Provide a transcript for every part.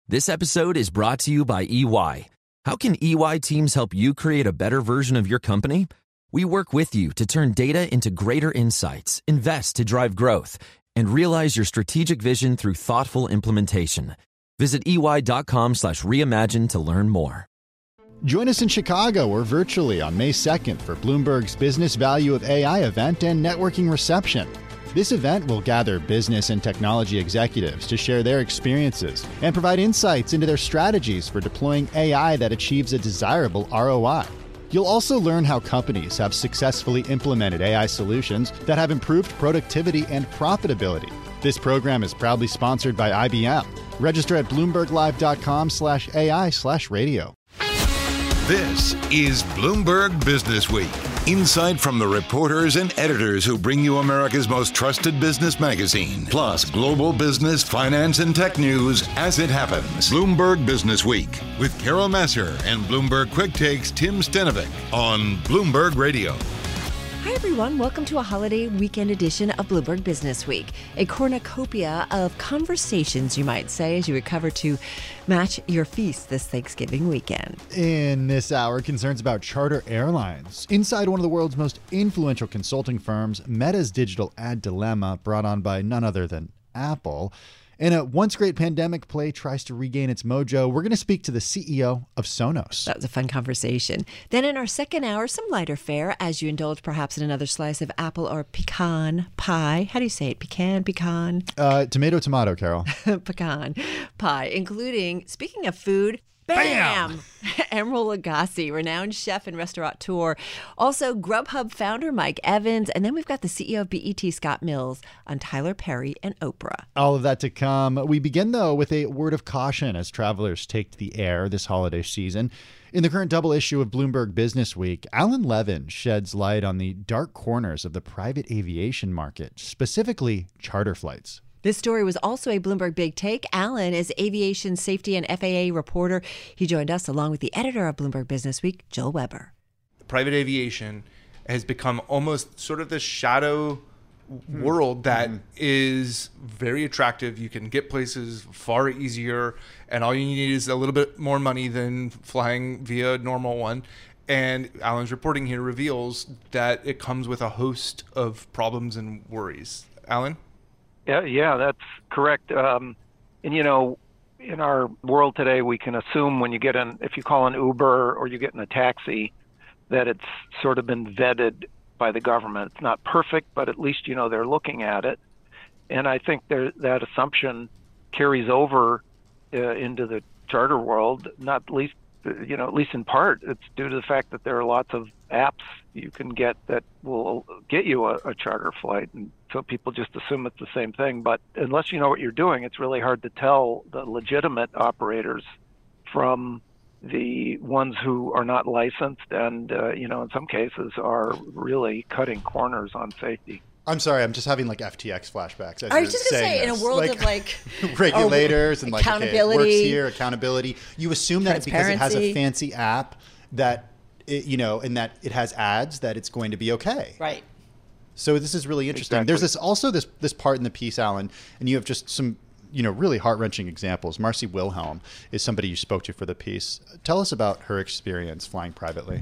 This episode is brought to you by EY. How can EY teams help you create a better version of your company? We work with you to turn data into greater insights, invest to drive growth, and realize your strategic vision through thoughtful implementation. Visit ey.com/reimagine to learn more. Join us in Chicago or virtually on May 2nd for Bloomberg's Business Value of AI event and networking reception. This event will gather business and technology executives to share their experiences and provide insights into their strategies for deploying AI that achieves a desirable ROI. You'll also learn how companies have successfully implemented AI solutions that have improved productivity and profitability. This program is proudly sponsored by IBM. Register at bloomberglive.com/AI/radio. This is Bloomberg Business Week. Insight from the reporters and editors who bring you America's most trusted business magazine, plus global business, finance, and tech news as it happens. Bloomberg Business Week with Carol Massar and Bloomberg Quick Takes Tim Stenovic on Bloomberg Radio. Hi, everyone. Welcome to a holiday weekend edition of Bloomberg Business Week, a cornucopia of conversations, you might say, as you recover to match your feast this Thanksgiving weekend. In this hour, concerns about charter airlines. Inside one of the world's most influential consulting firms, Meta's digital ad dilemma, brought on by none other than Apple. And a once great pandemic play tries to regain its mojo. We're going to speak to the CEO of Sonos. That was a fun conversation. Then in our second hour, some lighter fare as you indulge perhaps in another slice of apple or pecan pie. How do you say it? Pecan? Tomato, Carol. Pecan pie, including, speaking of food, Bam! Emeril Lagasse, renowned chef and restaurateur. Also, Grubhub founder Mike Evans. And then we've got the CEO of BET, Scott Mills, on Tyler Perry and Oprah. All of that to come. We begin, though, with a word of caution as travelers take to the air this holiday season. In the current double issue of Bloomberg Business Week, Alan Levin sheds light on the dark corners of the private aviation market, specifically charter flights. This story was also a Bloomberg Big Take. Alan is aviation safety and FAA reporter. He joined us along with the editor of Bloomberg Business Week, Joel Weber. Private aviation has become almost sort of this shadow world that is very attractive. You can get places far easier, and all you need is a little bit more money than flying via a normal one. And Alan's reporting here reveals that it comes with a host of problems and worries. Alan? Yeah, that's correct. And you know, in our world today, we can assume when you get in, if you call an Uber or you get in a taxi, that it's sort of been vetted by the government. It's not perfect, but at least, you know, they're looking at it. And I think that assumption carries over into the charter world, not least, you know, at least in part, it's due to the fact that there are lots of apps you can get that will get you a charter flight. And so people just assume it's the same thing. But unless you know what you're doing, it's really hard to tell the legitimate operators from the ones who are not licensed and, you know, in some cases are really cutting corners on safety. I'm sorry, I'm just having like FTX flashbacks. I was just going to say, in a world of like regulators and like, accountability, okay, it works here, accountability. You assume that because it has a fancy app that, you know, and that it has ads, that it's going to be okay. Right. So this is really interesting. Exactly. There's this part in the piece, Alan, and you have just some, you know, really heart-wrenching examples. Marcy Wilhelm is somebody you spoke to for the piece. Tell us about her experience flying privately.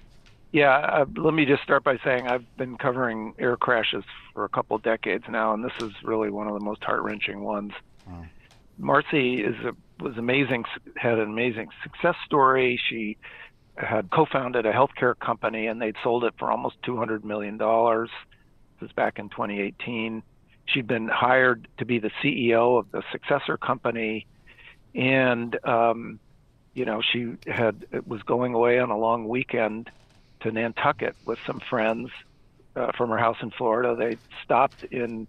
Yeah, let me just start by saying I've been covering air crashes for a couple of decades now, and this is really one of the most heart-wrenching ones. Wow. Marcy was amazing, had an amazing success story. She had co-founded a healthcare company, and they'd sold it for almost $200 million. This was back in 2018. She'd been hired to be the CEO of the successor company, and you know, she was going away on a long weekend to Nantucket with some friends from her house in Florida. They stopped in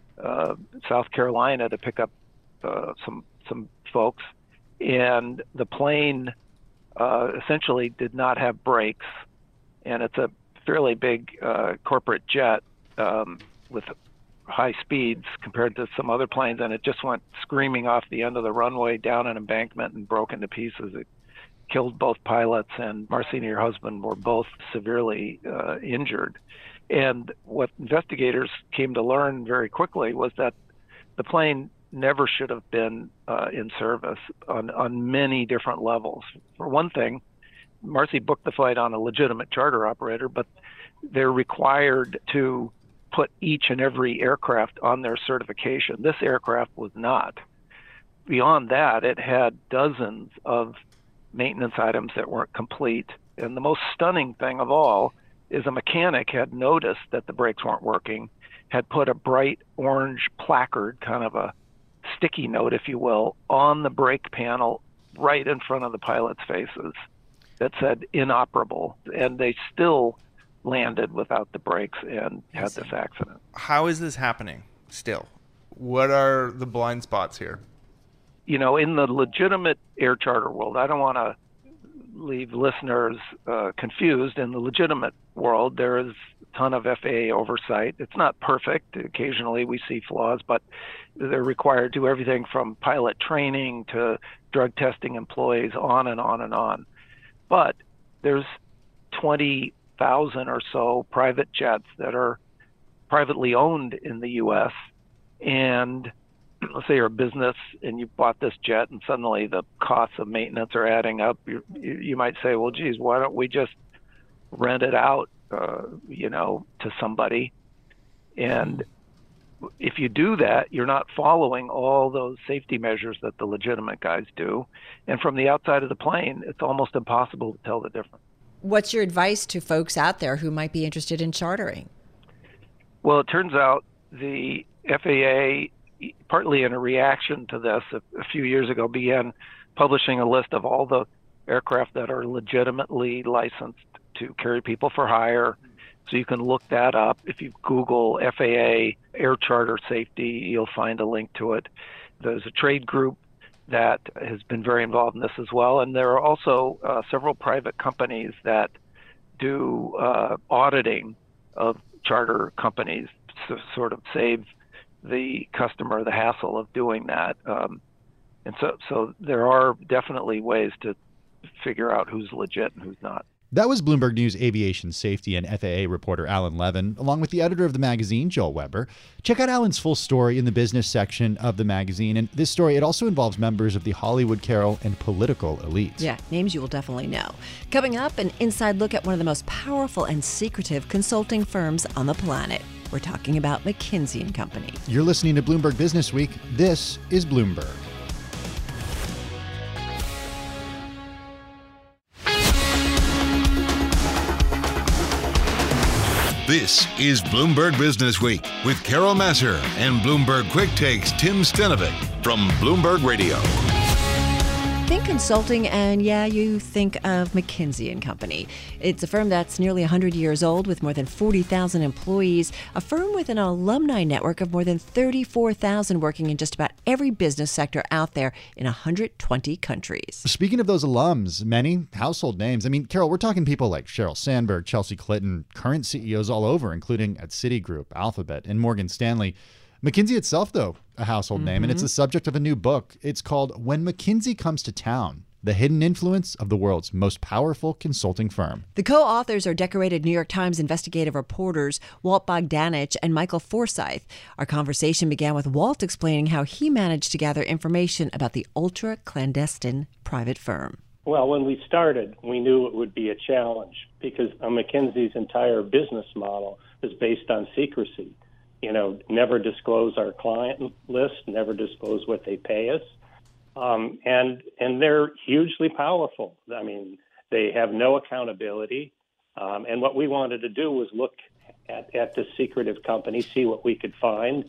South Carolina to pick up some folks, and the plane essentially did not have brakes, and it's a fairly big corporate jet with high speeds compared to some other planes, and it just went screaming off the end of the runway down an embankment and broke into pieces. It killed both pilots, and Marcy and her husband were both severely injured. And what investigators came to learn very quickly was that the plane never should have been in service on many different levels. For one thing, Marcy booked the flight on a legitimate charter operator, but they're required to put each and every aircraft on their certification. This aircraft was not. Beyond that, it had dozens of maintenance items that weren't complete. And the most stunning thing of all is a mechanic had noticed that the brakes weren't working, had put a bright orange placard, kind of a sticky note, if you will, on the brake panel right in front of the pilots' faces that said inoperable. And they still landed without the brakes and had this accident. How is this happening still? What are the blind spots here? You know, in the legitimate air charter world, I don't want to leave listeners confused. In the legitimate world, there is a ton of FAA oversight. It's not perfect. Occasionally we see flaws, but they're required to do everything from pilot training to drug testing employees, on and on and on. But there's 20,000 or so private jets that are privately owned in the U.S. And let's say you're a business and you bought this jet and suddenly the costs of maintenance are adding up. You might say, well, geez, why don't we just rent it out, to somebody? And if you do that, you're not following all those safety measures that the legitimate guys do. And from the outside of the plane, it's almost impossible to tell the difference. What's your advice to folks out there who might be interested in chartering? Well, it turns out the FAA, partly in a reaction to this, a few years ago began publishing a list of all the aircraft that are legitimately licensed to carry people for hire. So you can look that up. If you Google FAA air charter safety, you'll find a link to it. There's a trade group that has been very involved in this as well. And there are also several private companies that do auditing of charter companies to sort of save the customer the hassle of doing that. And so there are definitely ways to figure out who's legit and who's not. That was Bloomberg News aviation safety and FAA reporter Alan Levin, along with the editor of the magazine, Joel Weber. Check out Alan's full story in the business section of the magazine. And this story, it also involves members of the Hollywood, Carol, and political elites. Yeah, names you will definitely know. Coming up, an inside look at one of the most powerful and secretive consulting firms on the planet. We're talking about McKinsey & Company. You're listening to Bloomberg Business Week. This is Bloomberg. This is Bloomberg Business Week with Carol Massar and Bloomberg Quick Takes Tim Stenovec from Bloomberg Radio. Think consulting, and you think of McKinsey & Company. It's a firm that's nearly 100 years old with more than 40,000 employees, a firm with an alumni network of more than 34,000 working in just about every business sector out there in 120 countries. Speaking of those alums, many household names. I mean, Carol, we're talking people like Sheryl Sandberg, Chelsea Clinton, current CEOs all over, including at Citigroup, Alphabet, and Morgan Stanley. McKinsey itself, though, a household name, and it's the subject of a new book. It's called When McKinsey Comes to Town, The Hidden Influence of the World's Most Powerful Consulting Firm. The co-authors are decorated New York Times investigative reporters Walt Bogdanich and Michael Forsyth. Our conversation began with Walt explaining how he managed to gather information about the ultra-clandestine private firm. Well, when we started, we knew it would be a challenge because McKinsey's entire business model is based on secrecy. Never disclose our client list, never disclose what they pay us. And they're hugely powerful. I mean, they have no accountability. And what we wanted to do was look at the secretive company, see what we could find,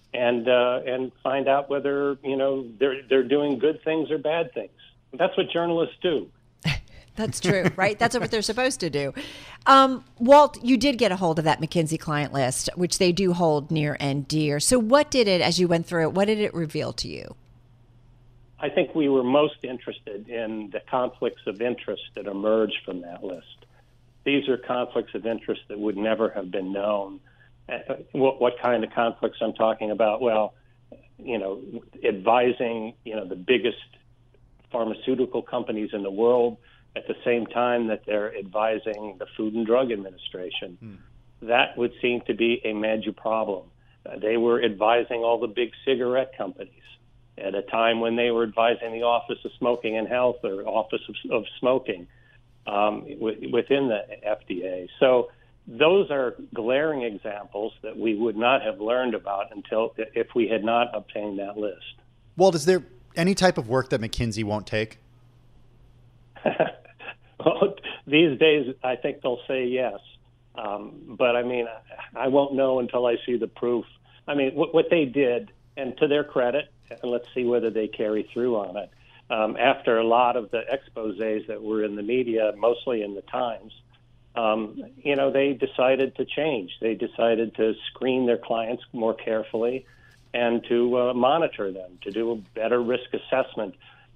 and find out whether, they're doing good things or bad things. That's what journalists do. That's true, right? That's what they're supposed to do. Walt, you did get a hold of that McKinsey client list, which they do hold near and dear. So what did it, as you went through it, what did it reveal to you? I think we were most interested in the conflicts of interest that emerged from that list. These are conflicts of interest that would never have been known. What kind of conflicts I'm talking about? Well, advising, the biggest pharmaceutical companies in the world at the same time that they're advising the Food and Drug Administration. That would seem to be a major problem. They were advising all the big cigarette companies. at a time when they were advising the Office of Smoking and Health or Office of Smoking within the FDA. So those are glaring examples that we would not have learned about if we had not obtained that list. Walt, is there any type of work that McKinsey won't take? Well, these days, I think they'll say yes. But I mean, I won't know until I see the proof. I mean, what they did, and to their credit, and let's see whether they carry through on it. After a lot of the exposés that were in the media, mostly in the Times, they decided to change. They decided to screen their clients more carefully and to monitor them, to do a better risk assessment.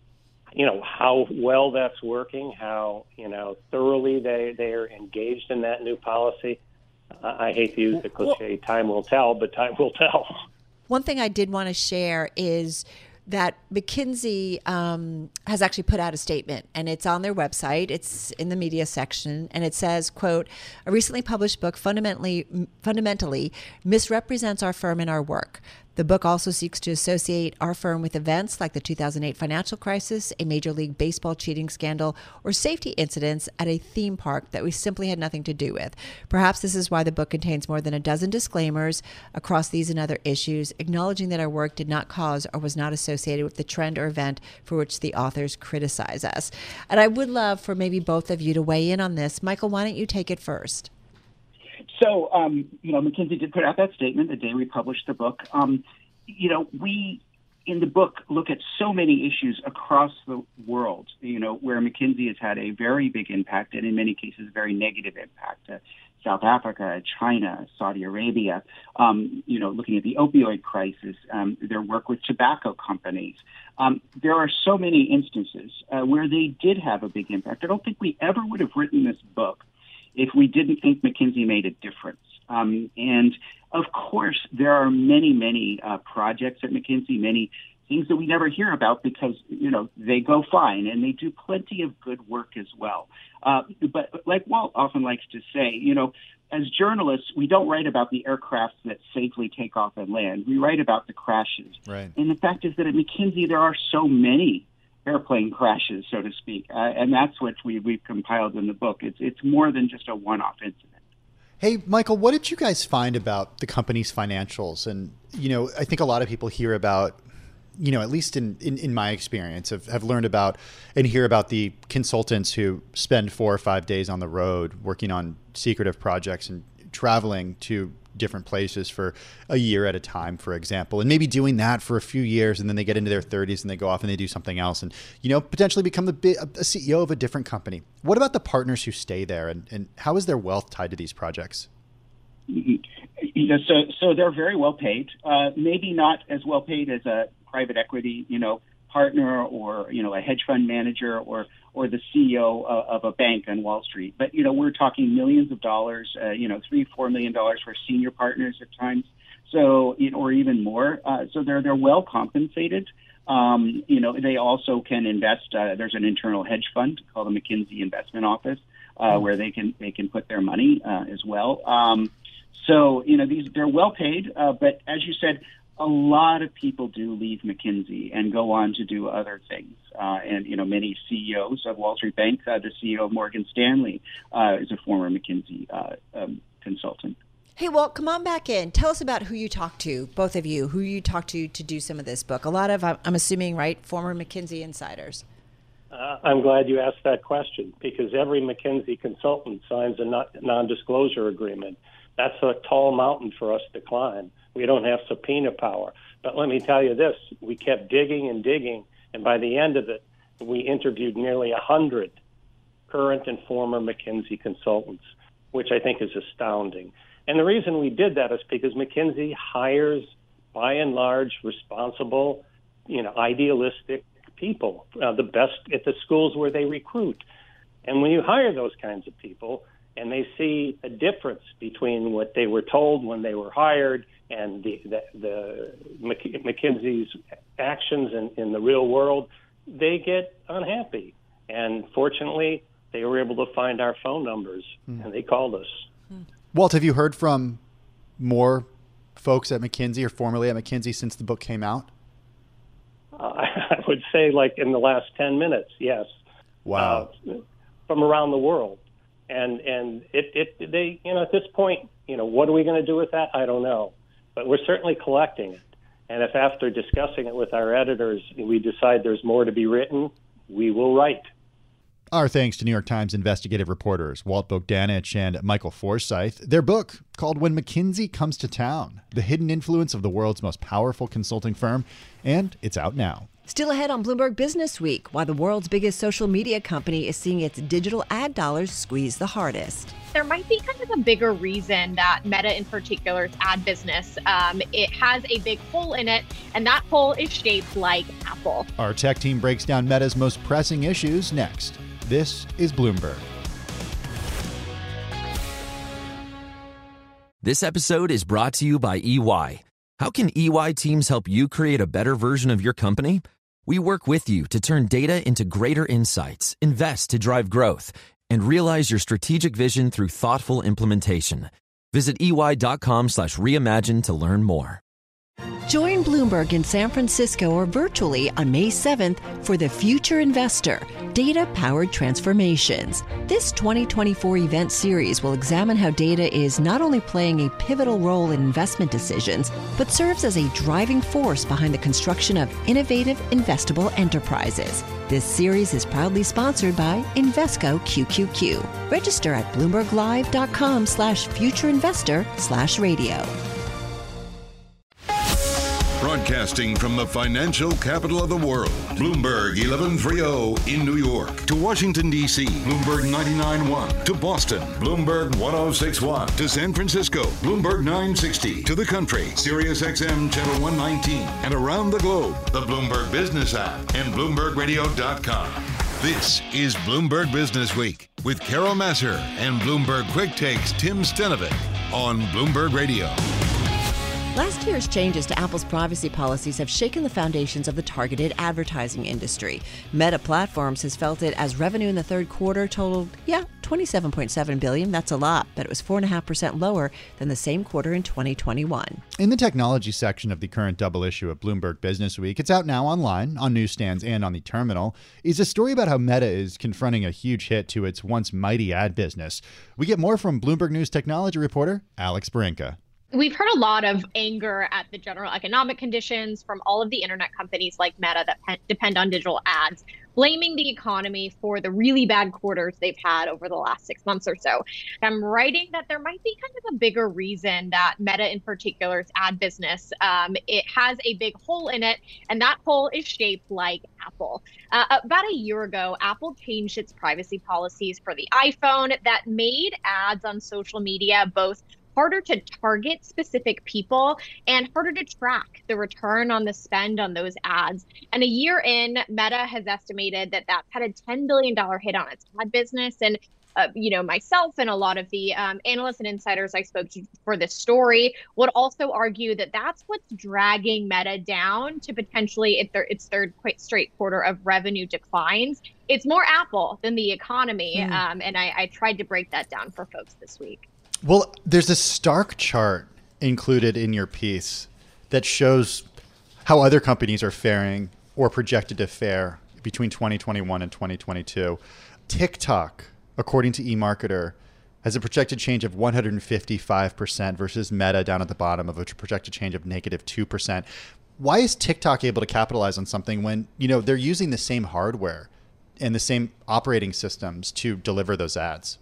How well that's working, how, thoroughly they are engaged in that new policy. I hate to use the cliche, time will tell, but time will tell. One thing I did want to share is that McKinsey has actually put out a statement, and it's on their website. It's in the media section, and it says, quote, "A recently published book fundamentally misrepresents our firm and our work. The book also seeks to associate our firm with events like the 2008 financial crisis, a Major League Baseball cheating scandal, or safety incidents at a theme park that we simply had nothing to do with. Perhaps this is why the book contains more than a dozen disclaimers across these and other issues, acknowledging that our work did not cause or was not associated with the trend or event for which the authors criticize us." And I would love for maybe both of you to weigh in on this. Michael, why don't you take it first? So, McKinsey did put out that statement the day we published the book. We, in the book, look at so many issues across the world, where McKinsey has had a very big impact and in many cases, very negative impact. South Africa, China, Saudi Arabia, looking at the opioid crisis, their work with tobacco companies. There are so many instances where they did have a big impact. I don't think we ever would have written this book if we didn't think McKinsey made a difference. And of course, there are many, many projects at McKinsey, many things that we never hear about because, they go fine and they do plenty of good work as well. But like Walt often likes to say, as journalists, we don't write about the aircrafts that safely take off and land. We write about the crashes. Right. And the fact is that at McKinsey, there are so many airplane crashes, so to speak. And that's what we've compiled in the book. It's more than just a one-off incident. Hey, Michael, what did you guys find about the company's financials? And, I think a lot of people hear about, at least in my experience, have learned about and hear about the consultants who spend 4 or 5 days on the road working on secretive projects and traveling to different places for a year at a time, for example, and maybe doing that for a few years, and then they get into their 30s and they go off and they do something else and, potentially become a CEO of a different company. What about the partners who stay there, and how is their wealth tied to these projects? So they're very well paid, maybe not as well paid as a private equity, partner or, a hedge fund manager or the CEO of a bank on Wall Street. But, we're talking millions of dollars, $3-4 million for senior partners at times. So, or even more. So they're well compensated. They also can invest. There's an internal hedge fund called the McKinsey Investment Office, where they can put their money as well. They're well paid. But as you said, a lot of people do leave McKinsey and go on to do other things. Many CEOs of Wall Street Bank, the CEO of Morgan Stanley is a former McKinsey consultant. Hey, Walt, come on back in. Tell us about who you talked to, both of you, who you talked to do some of this book. A lot of, I'm assuming, right, former McKinsey insiders. I'm glad you asked that question because every McKinsey consultant signs a non-disclosure agreement. That's a tall mountain for us to climb. We don't have subpoena power. But let me tell you this, we kept digging and digging, and by the end of it, we interviewed nearly 100 current and former McKinsey consultants, which I think is astounding. And the reason we did that is because McKinsey hires, by and large, responsible, idealistic people, the best at the schools where they recruit. And when you hire those kinds of people, and they see a difference between what they were told when they were hired and the McKinsey's actions in the real world, they get unhappy. And fortunately, they were able to find our phone numbers, and they called us. Walt, have you heard from more folks at McKinsey or formerly at McKinsey since the book came out? I would say like in the last 10 minutes, yes. Wow. From around the world. And they, at this point, what are we going to do with that? I don't know. But we're certainly collecting it. And if after discussing it with our editors, we decide there's more to be written, we will write. Our thanks to New York Times investigative reporters Walt Bogdanich and Michael Forsyth. Their book, called When McKinsey Comes to Town, The Hidden Influence of the World's Most Powerful Consulting Firm, and it's out now. Still ahead on Bloomberg Business Week, why the world's biggest social media company is seeing its digital ad dollars squeeze the hardest. There might be kind of a bigger reason that Meta in particular's ad business, it has a big hole in it, and that hole is shaped like Apple. Our tech team breaks down Meta's most pressing issues next. This is Bloomberg. This episode is brought to you by EY. How can EY teams help you create a better version of your company? We work with you to turn data into greater insights, invest to drive growth, and realize your strategic vision through thoughtful implementation. Visit EY.com/reimagine to learn more. Join Bloomberg in San Francisco or virtually on May 7th for The Future Investor, Data-Powered Transformations. This 2024 event series will examine how data is not only playing a pivotal role in investment decisions, but serves as a driving force behind the construction of innovative, investable enterprises. This series is proudly sponsored by Invesco QQQ. Register at BloombergLive.com/futureinvestor/radio. Broadcasting from the financial capital of the world, Bloomberg 1130 in New York. To Washington, D.C., Bloomberg 99.1. To Boston, Bloomberg 106.1. To San Francisco, Bloomberg 960. To the country, Sirius XM Channel 119. And around the globe, the Bloomberg Business app and BloombergRadio.com. This is Bloomberg Business Week with Carol Massar and Bloomberg Quick Takes Tim Stenovic on Bloomberg Radio. Last year's changes to Apple's privacy policies have shaken the foundations of the targeted advertising industry. Meta Platforms has felt it as revenue in the third quarter totaled, $27.7 billion. That's a lot, but it was 4.5% lower than the same quarter in 2021. In the technology section of the current double issue of Bloomberg Business Week, it's out now online, on newsstands and on the terminal, is a story about how Meta is confronting a huge hit to its once mighty ad business. We get more from Bloomberg News technology reporter Alex Barinka. We've heard a lot of anger at the general economic conditions from all of the internet companies like Meta that depend on digital ads, blaming the economy for the really bad quarters they've had over the last 6 months or so. I'm writing that there might be kind of a bigger reason that Meta in particular's ad business, it has a big hole in it, and that hole is shaped like Apple. About a year ago, Apple changed its privacy policies for the iPhone that made ads on social media both harder to target specific people and harder to track the return on the spend on those ads. And a year in, Meta has estimated that that's had a $10 billion hit on its ad business. And myself and a lot of the analysts and insiders I spoke to for this story would also argue that that's what's dragging Meta down to potentially its third straight quarter of revenue declines. It's more Apple than the economy. And I tried to break that down for folks this week. Well, there's a stark chart included in your piece that shows how other companies are faring or projected to fare between 2021 and 2022. TikTok, according to eMarketer, has a projected change of 155% versus Meta down at the bottom of a projected change of negative 2%. Why is TikTok able to capitalize on something when, they're using the same hardware and the same operating systems to deliver those ads?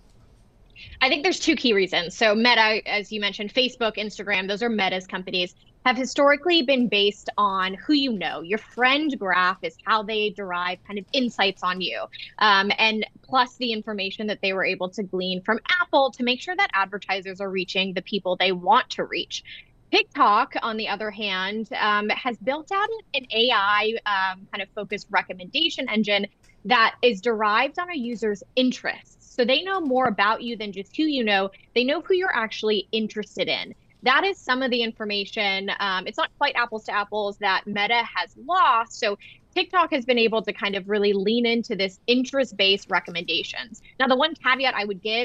I think there's two key reasons. So Meta, as you mentioned, Facebook, Instagram, those are Meta's companies, have historically been based on who you know. Your friend graph is how they derive kind of insights on you. And plus the information that they were able to glean from Apple to make sure that advertisers are reaching the people they want to reach. TikTok, on the other hand, has built out an AI kind of focused recommendation engine that is derived on a user's interests. So they know more about you than just who you know. They know who you're actually interested in. That is some of the information. It's not quite apples to apples that Meta has lost. So TikTok has been able to kind of really lean into this interest-based recommendations. Now, the one caveat I would give is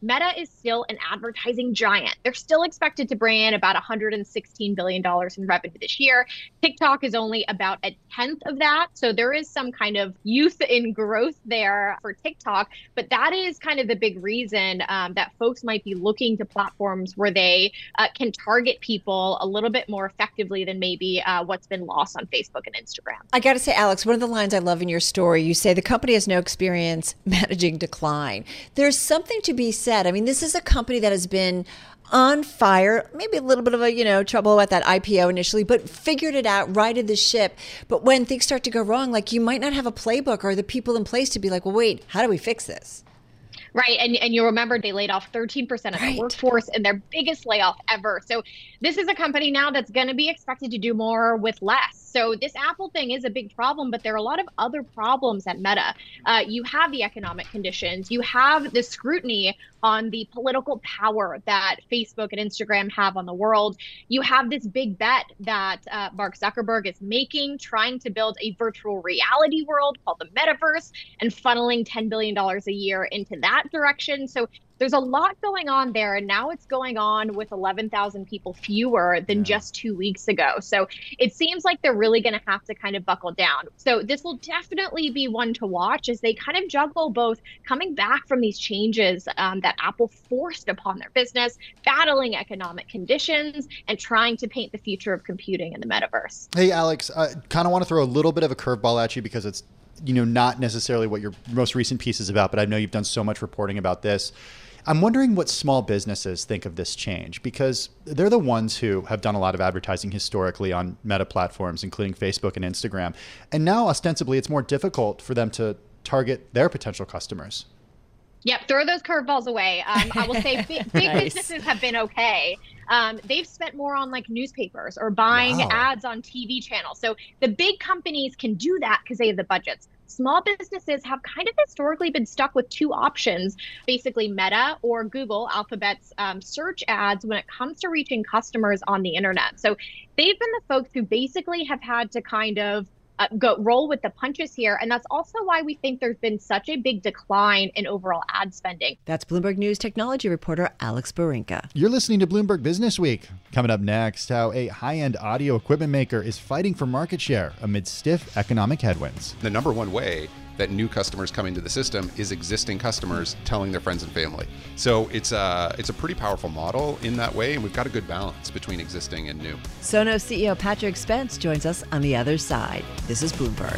Meta is still an advertising giant. They're still expected to bring in about $116 billion in revenue this year. TikTok is only about a tenth of that. So there is some kind of youth in growth there for TikTok. But that is kind of the big reason that folks might be looking to platforms where they can target people a little bit more effectively than maybe what's been lost on Facebook and Instagram. I got to say, Alex, one of the lines I love in your story, you say the company has no experience managing decline. There's something to be said. I mean, this is a company that has been on fire, maybe a little bit of a, trouble at that IPO initially, but figured it out, righted the ship. But when things start to go wrong, like you might not have a playbook or the people in place to be like, well, wait, how do we fix this? Right. And you'll remember they laid off 13% of their workforce in their biggest layoff ever. So this is a company now that's going to be expected to do more with less. So this Apple thing is a big problem, but there are a lot of other problems at Meta. You have the economic conditions. You have the scrutiny on the political power that Facebook and Instagram have on the world. You have this big bet that Mark Zuckerberg is making, trying to build a virtual reality world called the metaverse and funneling $10 billion a year into that direction. So there's a lot going on there. And now it's going on with 11,000 people fewer than just 2 weeks ago. So it seems like they're really going to have to kind of buckle down. So this will definitely be one to watch as they kind of juggle both coming back from these changes that Apple forced upon their business, battling economic conditions, and trying to paint the future of computing in the metaverse. Hey, Alex, I kind of want to throw a little bit of a curveball at you because it's not necessarily what your most recent piece is about, but I know you've done so much reporting about this. I'm wondering what small businesses think of this change, because they're the ones who have done a lot of advertising historically on Meta platforms, including Facebook and Instagram. And now, ostensibly, it's more difficult for them to target their potential customers. Yep, throw those curveballs away. I will say big businesses have been okay. They've spent more on like newspapers or buying ads on TV channels. So the big companies can do that because they have the budgets. Small businesses have kind of historically been stuck with two options, basically Meta or Google, Alphabet's search ads when it comes to reaching customers on the internet. So they've been the folks who basically have had to kind of roll with the punches here. And that's also why we think there's been such a big decline in overall ad spending. That's Bloomberg News technology reporter Alex Barinka. You're listening to Bloomberg Business Week. Coming up next, how a high-end audio equipment maker is fighting for market share amid stiff economic headwinds. The number one way that new customers coming to the system is existing customers telling their friends and family. So it's a pretty powerful model in that way, and we've got a good balance between existing and new. Sonos CEO Patrick Spence joins us on the other side. This is Bloomberg.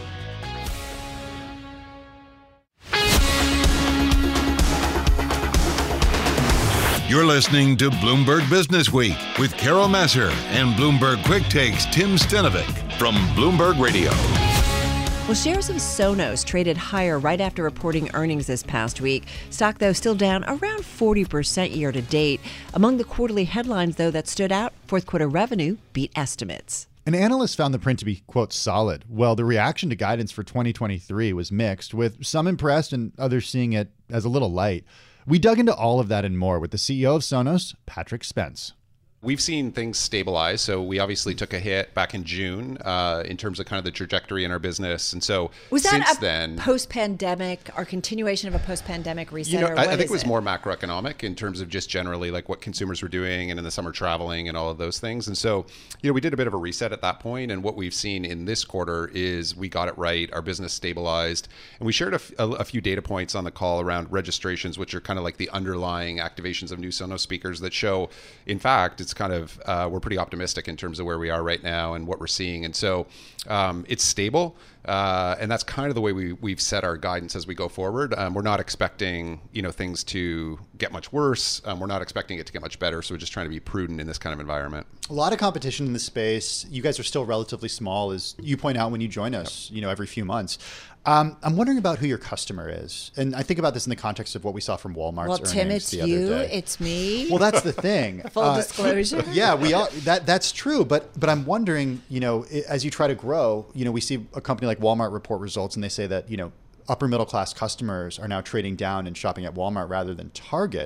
You're listening to Bloomberg Business Week with Carol Messer and Bloomberg Quick Takes Tim Stenovic from Bloomberg Radio. Well, shares of Sonos traded higher right after reporting earnings this past week. Stock, though, still down around 40% year to date. Among the quarterly headlines, though, that stood out, fourth quarter revenue beat estimates. An analyst found the print to be, quote, solid. Well, the reaction to guidance for 2023 was mixed, with some impressed and others seeing it as a little light. We dug into all of that and more with the CEO of Sonos, Patrick Spence. We've seen things stabilize. So we obviously took a hit back in June in terms of kind of the trajectory in our business. And so was since that then, post-pandemic or continuation of a post-pandemic reset? I think it was more macroeconomic in terms of just generally like what consumers were doing and in the summer traveling and all of those things. And so, we did a bit of a reset at that point. And what we've seen in this quarter is we got it right. Our business stabilized. And we shared a few data points on the call around registrations, which are kind of like the underlying activations of new Sonos speakers that show, in fact, it's kind of, we're pretty optimistic in terms of where we are right now and what we're seeing. And so it's stable. And that's kind of the way we've set our guidance as we go forward. We're not expecting, things to get much worse. We're not expecting it to get much better. So we're just trying to be prudent in this kind of environment. A lot of competition in the space. You guys are still relatively small, as you point out when you join us, every few months. I'm wondering about who your customer is. And I think about this in the context of what we saw from Walmart's earnings Tim, it's the other you, day. it's me. Well, that's the thing. Full disclosure. Yeah, we all, that's true. But I'm wondering, as you try to grow, we see a company like Walmart report results and they say that, upper middle class customers are now trading down and shopping at Walmart rather than Target.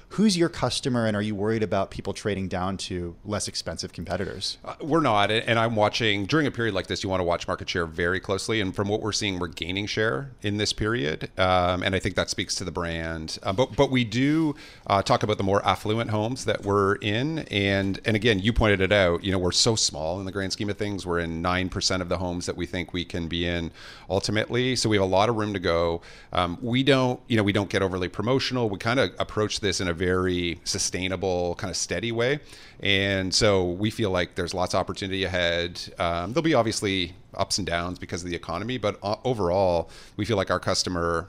Who's your customer, and are you worried about people trading down to less expensive competitors? We're not, and I'm watching, during a period like this, you want to watch market share very closely, and from what we're seeing, we're gaining share in this period, and I think that speaks to the brand. But we do talk about the more affluent homes that we're in, and again, you pointed it out, we're so small in the grand scheme of things. We're in 9% of the homes that we think we can be in ultimately, so we have a lot of room to go. We don't get overly promotional. We kind of approach this in a very sustainable, kind of steady way. And so we feel like there's lots of opportunity ahead. There'll be obviously ups and downs because of the economy, but overall, we feel like our customer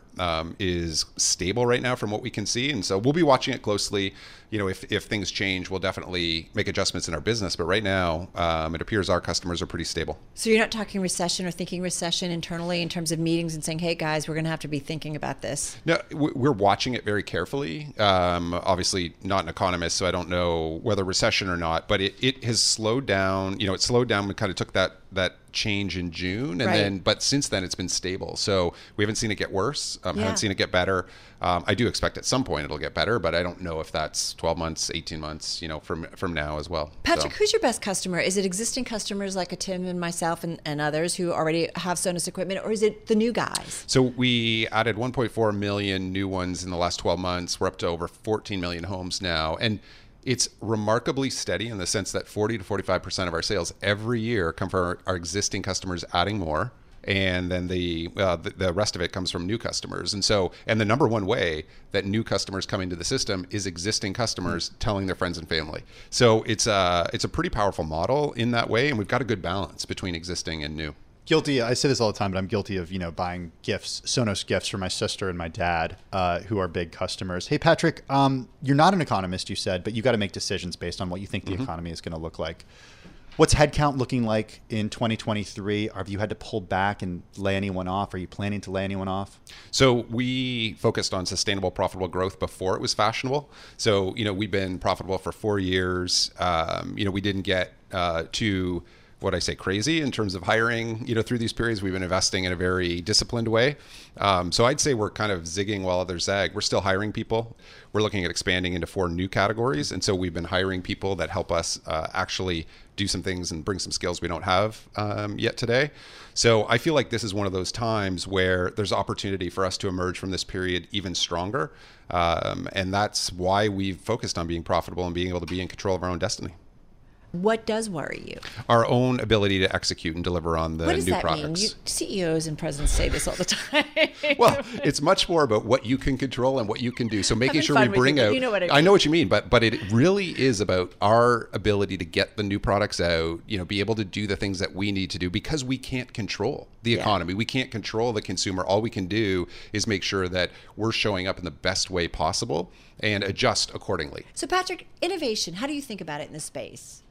is stable right now from what we can see. And so we'll be watching it closely. If things change, we'll definitely make adjustments in our business. But right now, it appears our customers are pretty stable. So you're not talking recession or thinking recession internally in terms of meetings and saying, hey, guys, we're going to have to be thinking about this? No, we're watching it very carefully. Obviously, not an economist, so I don't know whether recession or not, but it has slowed down. It slowed down. We kind of took that change in June, and but since then it's been stable. So we haven't seen it get worse. Haven't seen it get better. I do expect at some point it'll get better, but I don't know if that's 12 months, 18 months, from now as well. Patrick, who's your best customer? Is it existing customers like a Tim and myself and others who already have Sonos equipment, or is it the new guys? So we added 1.4 million new ones in the last 12 months. We're up to over 14 million homes now. And it's remarkably steady in the sense that 40 to 45% of our sales every year come from our existing customers adding more. And then the rest of it comes from new customers. And the number one way that new customers come into the system is existing customers telling their friends and family. So it's a pretty powerful model in that way. And we've got a good balance between existing and new. Guilty. I say this all the time, but I'm guilty of, buying gifts, Sonos gifts for my sister and my dad, who are big customers. Hey, Patrick, you're not an economist, you said, but you got to make decisions based on what you think the economy is going to look like. What's headcount looking like in 2023? Have you had to pull back and lay anyone off? Are you planning to lay anyone off? So we focused on sustainable, profitable growth before it was fashionable. So, we've been profitable for 4 years. We didn't get to what I say crazy in terms of hiring, through these periods. We've been investing in a very disciplined way. So I'd say we're kind of zigging while others zag. We're still hiring people. We're looking at expanding into 4 new categories. And so we've been hiring people that help us actually do some things and bring some skills we don't have yet today. So I feel like this is one of those times where there's opportunity for us to emerge from this period even stronger. And that's why we've focused on being profitable and being able to be in control of our own destiny. What does worry you? Our own ability to execute and deliver on the new products. What does that mean? CEOs and presidents say this all the time. Well, it's much more about what you can control and what you can do. So making sure we bring out. You know what I mean. I know what you mean, but it really is about our ability to get the new products out. Be able to do the things that we need to do because we can't control the economy. We can't control the consumer. All we can do is make sure that we're showing up in the best way possible and adjust accordingly. So, Patrick, innovation. How do you think about it in this space?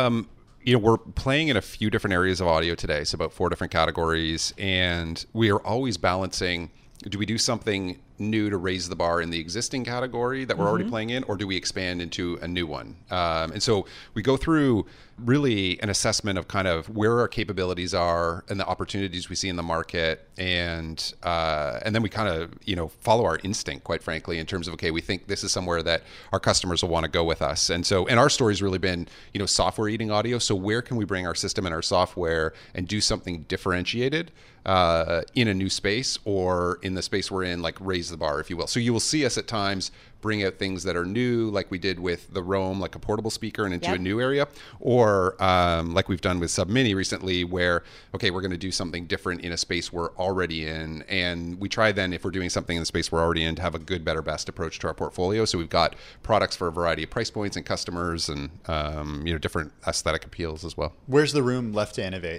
We're playing in a few different areas of audio today, so about 4 different categories, and we are always balancing, do we do something new to raise the bar in the existing category that we're already playing in, or do we expand into a new one? And so we go through really an assessment of kind of where our capabilities are and the opportunities we see in the market, and then we kind of follow our instinct, quite frankly, in terms of, okay, we think this is somewhere that our customers will want to go with us. And our story's really been software eating audio. So where can we bring our system and our software and do something differentiated in a new space, or in the space we're in, like raise the bar, if you will. So you will see us at times bring out things that are new, like we did with the Roam, like a portable speaker, and into a new area, or like we've done with Sub Mini recently, where, okay, we're going to do something different in a space we're already in. And we try then, if we're doing something in the space we're already in, to have a good, better, best approach to our portfolio. So we've got products for a variety of price points and customers, and different aesthetic appeals as well. Where's the room left to innovate?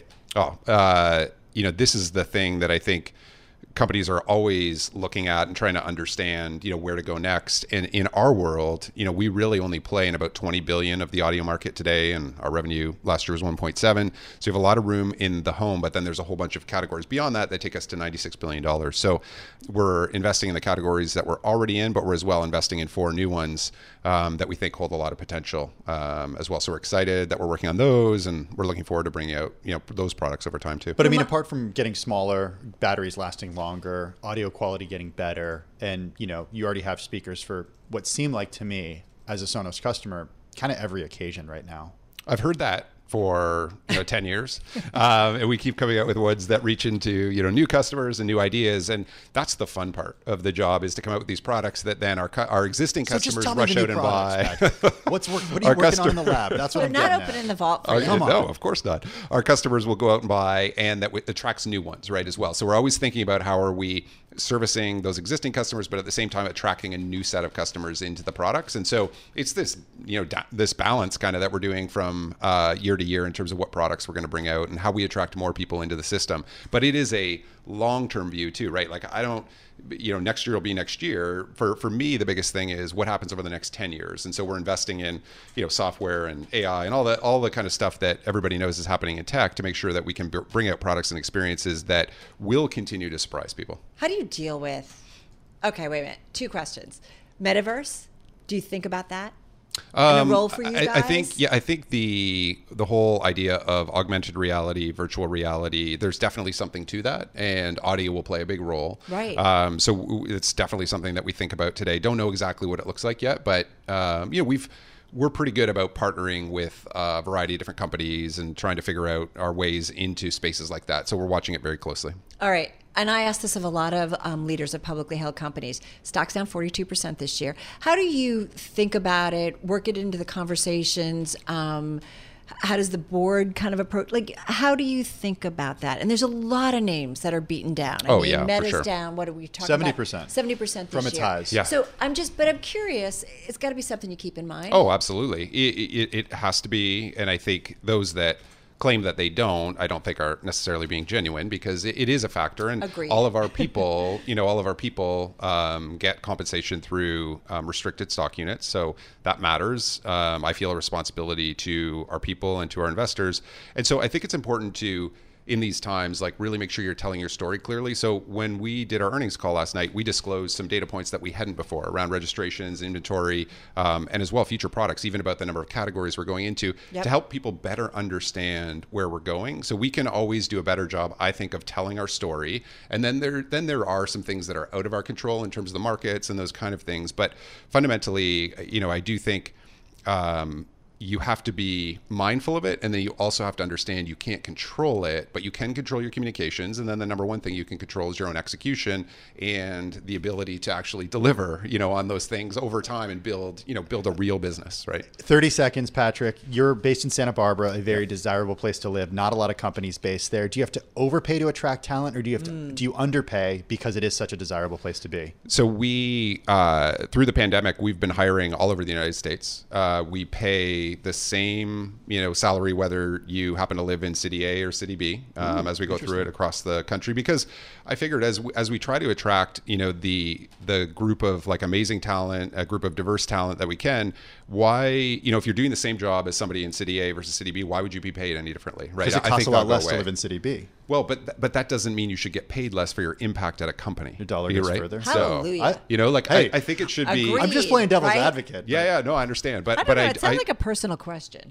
This is the thing that I think companies are always looking at and trying to understand, where to go next. And in our world, we really only play in about 20 billion of the audio market today, and our revenue last year was 1.7. So you have a lot of room in the home, but then there's a whole bunch of categories beyond that take us to $96 billion. So we're investing in the categories that we're already in, but we're as well investing in 4 new ones that we think hold a lot of potential as well. So we're excited that we're working on those, and we're looking forward to bringing out, those products over time too. But I mean, apart from getting smaller, batteries lasting longer, longer, audio quality getting better, and you already have speakers for what seem like to me as a Sonos customer, kind of every occasion right now. I've heard that for 10 years. And we keep coming out with ones that reach into, new customers and new ideas. And that's the fun part of the job, is to come out with these products that then our existing customers rush out and buy. What are you working on in the lab? That's what We're I'm not getting opening at. the vault for you. Come on. No, of course not. Our customers will go out and buy, and that attracts new ones, right, as well. So we're always thinking about how are we servicing those existing customers, but at the same time attracting a new set of customers into the products. And so it's this, this balance kind of that we're doing from year to year in terms of what products we're going to bring out and how we attract more people into the system. But it is a long-term view too, right? Like I don't, next year will be next year. For me, the biggest thing is what happens over the next 10 years. And so we're investing in, software and AI and all the kind of stuff that everybody knows is happening in tech to make sure that we can bring out products and experiences that will continue to surprise people. How do you deal with, okay, wait a minute, 2 questions. Metaverse, do you think about that? And a role for you guys? I think the whole idea of augmented reality, virtual reality, there's definitely something to that, and audio will play a big role. Right. So it's definitely something that we think about today. Don't know exactly what it looks like yet, but we're pretty good about partnering with a variety of different companies and trying to figure out our ways into spaces like that. So we're watching it very closely. All right. And I asked this of a lot of leaders of publicly held companies. Stock's down 42% this year. How do you think about it, work it into the conversations? How does the board kind of approach? How do you think about that? And there's a lot of names that are beaten down. Meta's for sure. down. What are we talking about? 70%. 70% this year. From its highs. Yeah. So I'm curious. It's got to be something you keep in mind. Oh, absolutely. It has to be. And I think those that claim that they don't, I don't think are necessarily being genuine, because it is a factor. And Agreed. all of our people, get compensation through restricted stock units. So that matters. I feel a responsibility to our people and to our investors. And so I think it's important to, in these times, really make sure you're telling your story clearly. So when we did our earnings call last night, we disclosed some data points that we hadn't before around registrations, inventory, and as well future products, even about the number of categories we're going into, to help people better understand where we're going. So we can always do a better job, I think, of telling our story. And then there are some things that are out of our control in terms of the markets and those kind of things. But fundamentally, I do think you have to be mindful of it, and then you also have to understand you can't control it, but you can control your communications. And then the number one thing you can control is your own execution and the ability to actually deliver, on those things over time and build a real business, right? 30 seconds, Patrick. You're based in Santa Barbara, a very desirable place to live. Not a lot of companies based there. Do you have to overpay to attract talent, or do you underpay because it is such a desirable place to be? So we, through the pandemic, we've been hiring all over the United States. We pay the same, salary whether you happen to live in City A or City B, as we go through it across the country. Because I figured as we try to attract, the group of amazing talent, a group of diverse talent that we can, why, if you're doing the same job as somebody in City A versus City B, why would you be paid any differently, right? Because it costs a lot less to live in City B. Well, but that doesn't mean you should get paid less for your impact at a company. Your dollar goes right? further. Hallelujah. I think it should be. Agreed. I'm just playing devil's right? advocate. Yeah, no, I understand. But I don't know. It sounds like a personal question.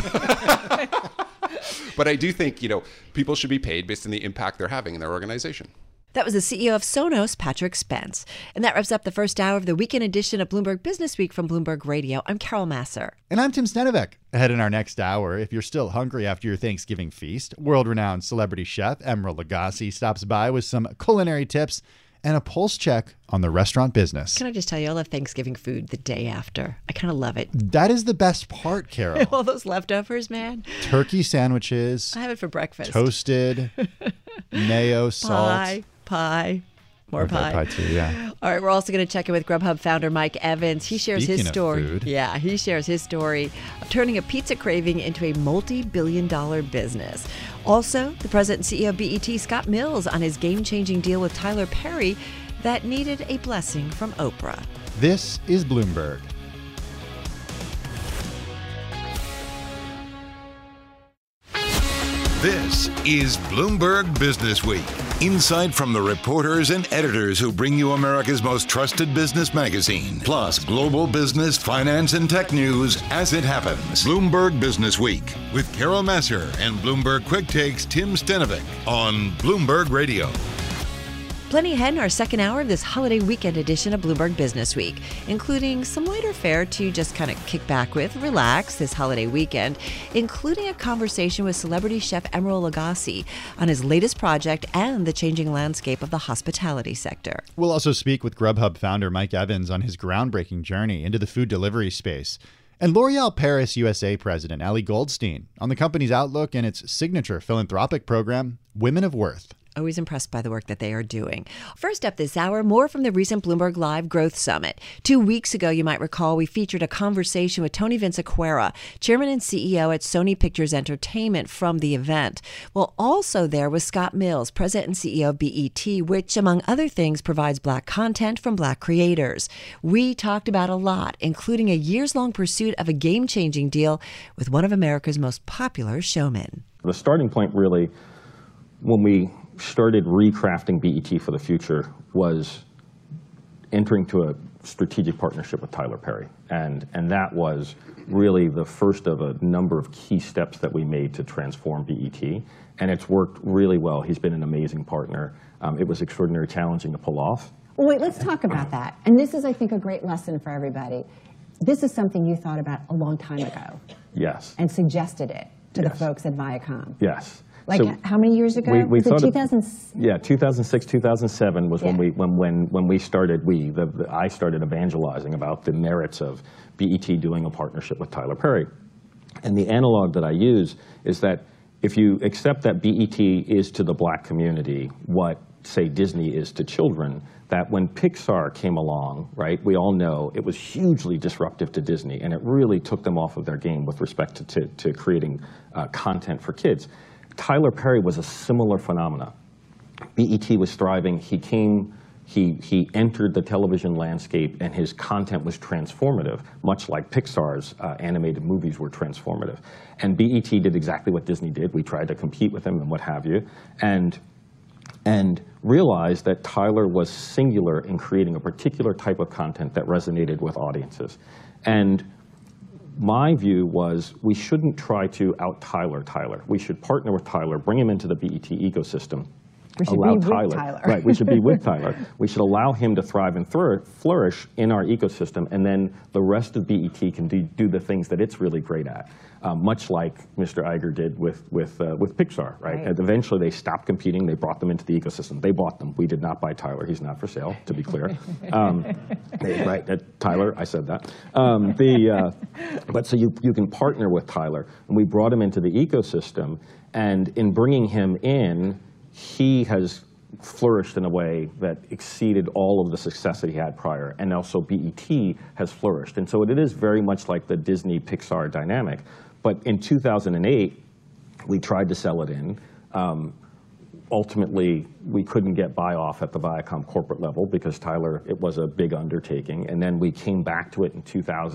But I do think, people should be paid based on the impact they're having in their organization. That was the CEO of Sonos, Patrick Spence. And that wraps up the first hour of the weekend edition of Bloomberg Business Week from Bloomberg Radio. I'm Carol Masser. And I'm Tim Stenovec. Ahead in our next hour, if you're still hungry after your Thanksgiving feast, world-renowned celebrity chef Emeril Lagasse stops by with some culinary tips and a pulse check on the restaurant business. Can I just tell you, I love Thanksgiving food the day after. I kind of love it. That is the best part, Carol. All those leftovers, man. Turkey sandwiches. I have it for breakfast. Toasted, mayo, salt. Pie. More pie. Pie too, yeah. All right, we're also going to check in with Grubhub founder Mike Evans. He shares his story. Speaking of food. Yeah, he shares his story of turning a pizza craving into a multi-billion-dollar business. Also, the president and CEO of BET, Scott Mills, on his game-changing deal with Tyler Perry that needed a blessing from Oprah. This is Bloomberg. This is Bloomberg Business Week. Insight from the reporters and editors who bring you America's most trusted business magazine. Plus, global business, finance, and tech news as it happens. Bloomberg Business Week with Carol Masser and Bloomberg Quick Takes Tim Stenovec on Bloomberg Radio. Plenty ahead in our second hour of this holiday weekend edition of Bloomberg Business Week, including some lighter fare to just kind of kick back with, relax this holiday weekend, including a conversation with celebrity chef Emeril Lagasse on his latest project and the changing landscape of the hospitality sector. We'll also speak with Grubhub founder Mike Evans on his groundbreaking journey into the food delivery space. And L'Oreal Paris USA president Ali Goldstein on the company's outlook and its signature philanthropic program, Women of Worth. Always impressed by the work that they are doing. First up this hour, more from the recent Bloomberg Live Growth Summit. 2 weeks ago, you might recall, we featured a conversation with Tony Vinciquerra, chairman and CEO at Sony Pictures Entertainment, from the event. Well, also there was Scott Mills, president and CEO of BET, which, among other things, provides Black content from Black creators. We talked about a lot, including a years-long pursuit of a game-changing deal with one of America's most popular showmen. The starting point, really, when we started recrafting BET for the future, was entering to a strategic partnership with Tyler Perry. And that was really the first of a number of key steps that we made to transform BET. And it's worked really well. He's been an amazing partner. It was extraordinarily challenging to pull off. Well, wait, let's talk about that. And this is, I think, a great lesson for everybody. This is something you thought about a long time ago. Yes. And suggested it to the folks at Viacom. Yes. Like, so how many years ago? We thought 2006, 2007 was when we started. I started evangelizing about the merits of BET doing a partnership with Tyler Perry. And the analog that I use is that if you accept that BET is to the Black community what, say, Disney is to children, that when Pixar came along, right, we all know it was hugely disruptive to Disney, and it really took them off of their game with respect to creating content for kids. Tyler Perry was a similar phenomena. BET was thriving. He entered the television landscape, and his content was transformative, much like Pixar's animated movies were transformative. And BET did exactly what Disney did. We tried to compete with them and what have you, and realized that Tyler was singular in creating a particular type of content that resonated with audiences. And my view was we shouldn't try to out-Tyler Tyler. We should partner with Tyler, bring him into the BET ecosystem. We should be with Tyler. Right, we should be with Tyler. We should allow him to thrive and flourish in our ecosystem, and then the rest of BET can do the things that it's really great at, much like Mr. Iger did with Pixar, right? And eventually they stopped competing, they brought them into the ecosystem. They bought them. We did not buy Tyler. He's not for sale, to be clear. Right, Tyler, I said that. But so you can partner with Tyler, and we brought him into the ecosystem, and in bringing him in, he has flourished in a way that exceeded all of the success that he had prior, and also BET has flourished. And so it is very much like the Disney-Pixar dynamic. But in 2008, we tried to sell it in. Ultimately, we couldn't get buy-off at the Viacom corporate level because Tyler, it was a big undertaking. And then we came back to it in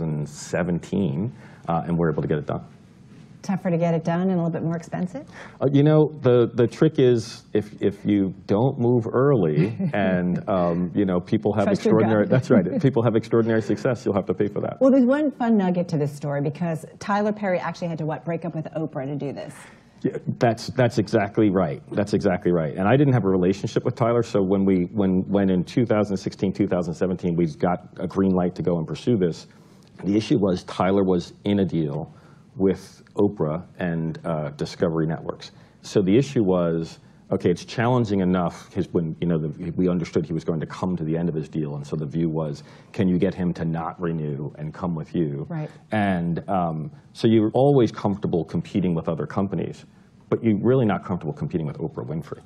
2017, and we're able to get it done. Tougher to get it done and a little bit more expensive? You know, the trick is if you don't move early and, you know, people have extraordinary, that's right, people have extraordinary success, you'll have to pay for that. Well, there's one fun nugget to this story because Tyler Perry actually had to, break up with Oprah to do this? Yeah, that's exactly right. That's exactly right. And I didn't have a relationship with Tyler, so when in 2016, 2017, we got a green light to go and pursue this, the issue was Tyler was in a deal with Oprah and Discovery Networks. So the issue was, okay, it's challenging enough when we understood he was going to come to the end of his deal, and so the view was, can you get him to not renew and come with you? Right. And so you're always comfortable competing with other companies, but you're really not comfortable competing with Oprah Winfrey.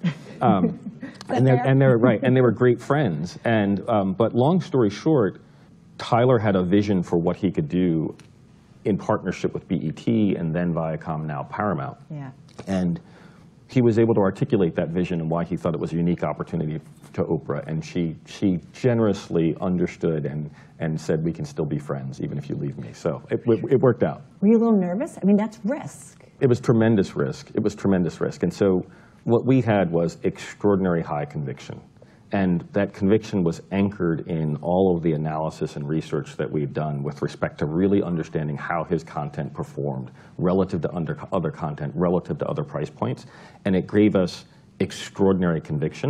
And they were great friends. And but long story short, Tyler had a vision for what he could do in partnership with BET and then Viacom, now Paramount. Yeah. And he was able to articulate that vision and why he thought it was a unique opportunity to Oprah. And she generously understood and said, we can still be friends even if you leave me. So it worked out. Were you a little nervous? I mean, that's risk. It was tremendous risk. It was tremendous risk. And so what we had was extraordinary high conviction. And that conviction was anchored in all of the analysis and research that we've done with respect to really understanding how his content performed relative to other content, relative to other price points. And it gave us extraordinary conviction.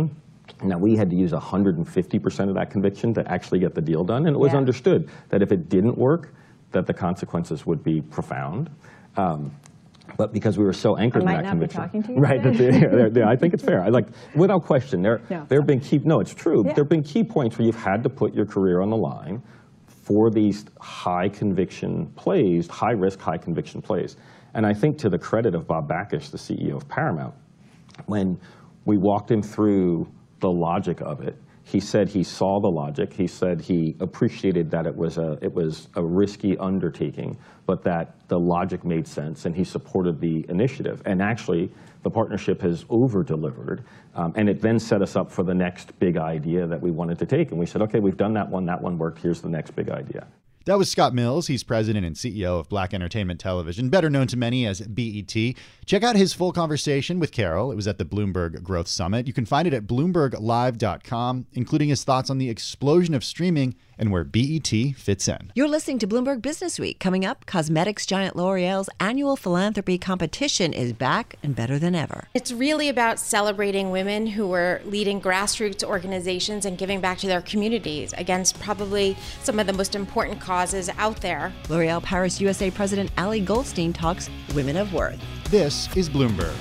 Now, we had to use 150% of that conviction to actually get the deal done, and it was understood that if it didn't work, that the consequences would be profound. But because we were so anchored in that conviction, I might not be talking to you right? I think it's fair. Without question, there have been key. No, it's true. There have been key points where you've had to put your career on the line for these high conviction plays, high risk, high conviction plays. And I think to the credit of Bob Bakish, the CEO of Paramount, when we walked him through the logic of it, he said he saw the logic. He said he appreciated that it was a risky undertaking, but that the logic made sense, and he supported the initiative. And actually, the partnership has over-delivered, and it then set us up for the next big idea that we wanted to take. And we said, okay, we've done that one worked, here's the next big idea. That was Scott Mills. He's president and CEO of Black Entertainment Television, better known to many as BET. Check out his full conversation with Carol. It was at the Bloomberg Growth Summit. You can find it at BloombergLive.com, including his thoughts on the explosion of streaming and where BET fits in. You're listening to Bloomberg Business Week. Coming up, cosmetics giant L'Oreal's annual philanthropy competition is back and better than ever. It's really about celebrating women who are leading grassroots organizations and giving back to their communities against probably some of the most important causes out there. L'Oreal Paris USA President Ali Goldstein talks Women of Worth. This is Bloomberg.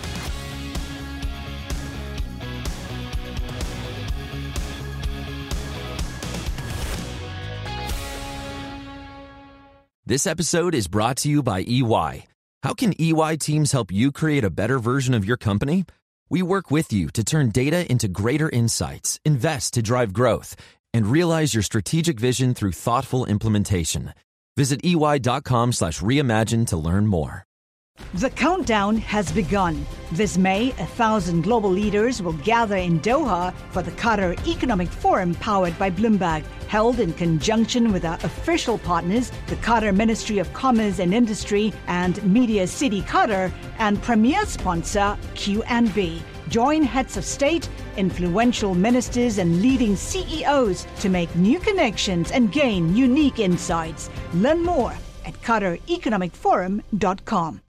This episode is brought to you by EY. How can EY teams help you create a better version of your company? We work with you to turn data into greater insights, invest to drive growth, and realize your strategic vision through thoughtful implementation. Visit EY.com/reimagine to learn more. The countdown has begun. This May, 1,000 global leaders will gather in Doha for the Qatar Economic Forum powered by Bloomberg, held in conjunction with our official partners, the Qatar Ministry of Commerce and Industry and Media City Qatar, and premier sponsor QNB. Join heads of state, influential ministers, and leading CEOs to make new connections and gain unique insights. Learn more at QatarEconomicForum.com.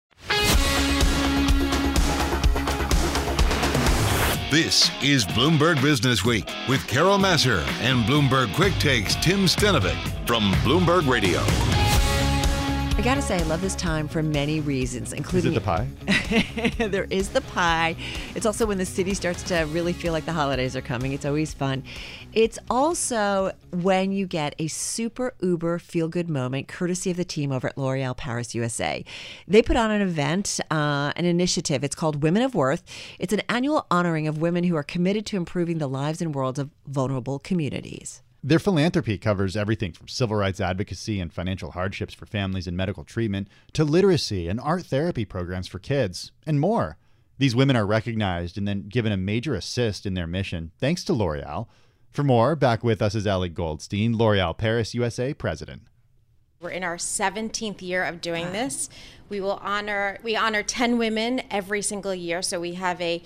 This is Bloomberg Business Week with Carol Massar and Bloomberg Quick Takes Tim Stenovec from Bloomberg Radio. I gotta say, I love this time for many reasons, including... Is it the pie? There is the pie. It's also when the city starts to really feel like the holidays are coming. It's always fun. It's also when you get a super uber feel-good moment, courtesy of the team over at L'Oreal Paris USA. They put on an event, an initiative. It's called Women of Worth. It's an annual honoring of women who are committed to improving the lives and worlds of vulnerable communities. Their philanthropy covers everything from civil rights advocacy and financial hardships for families and medical treatment to literacy and art therapy programs for kids and more. These women are recognized and then given a major assist in their mission, thanks to L'Oreal. For more, back with us is Ali Goldstein, L'Oreal Paris USA president. We're in our 17th year of doing this. We honor 10 women every single year. So we have an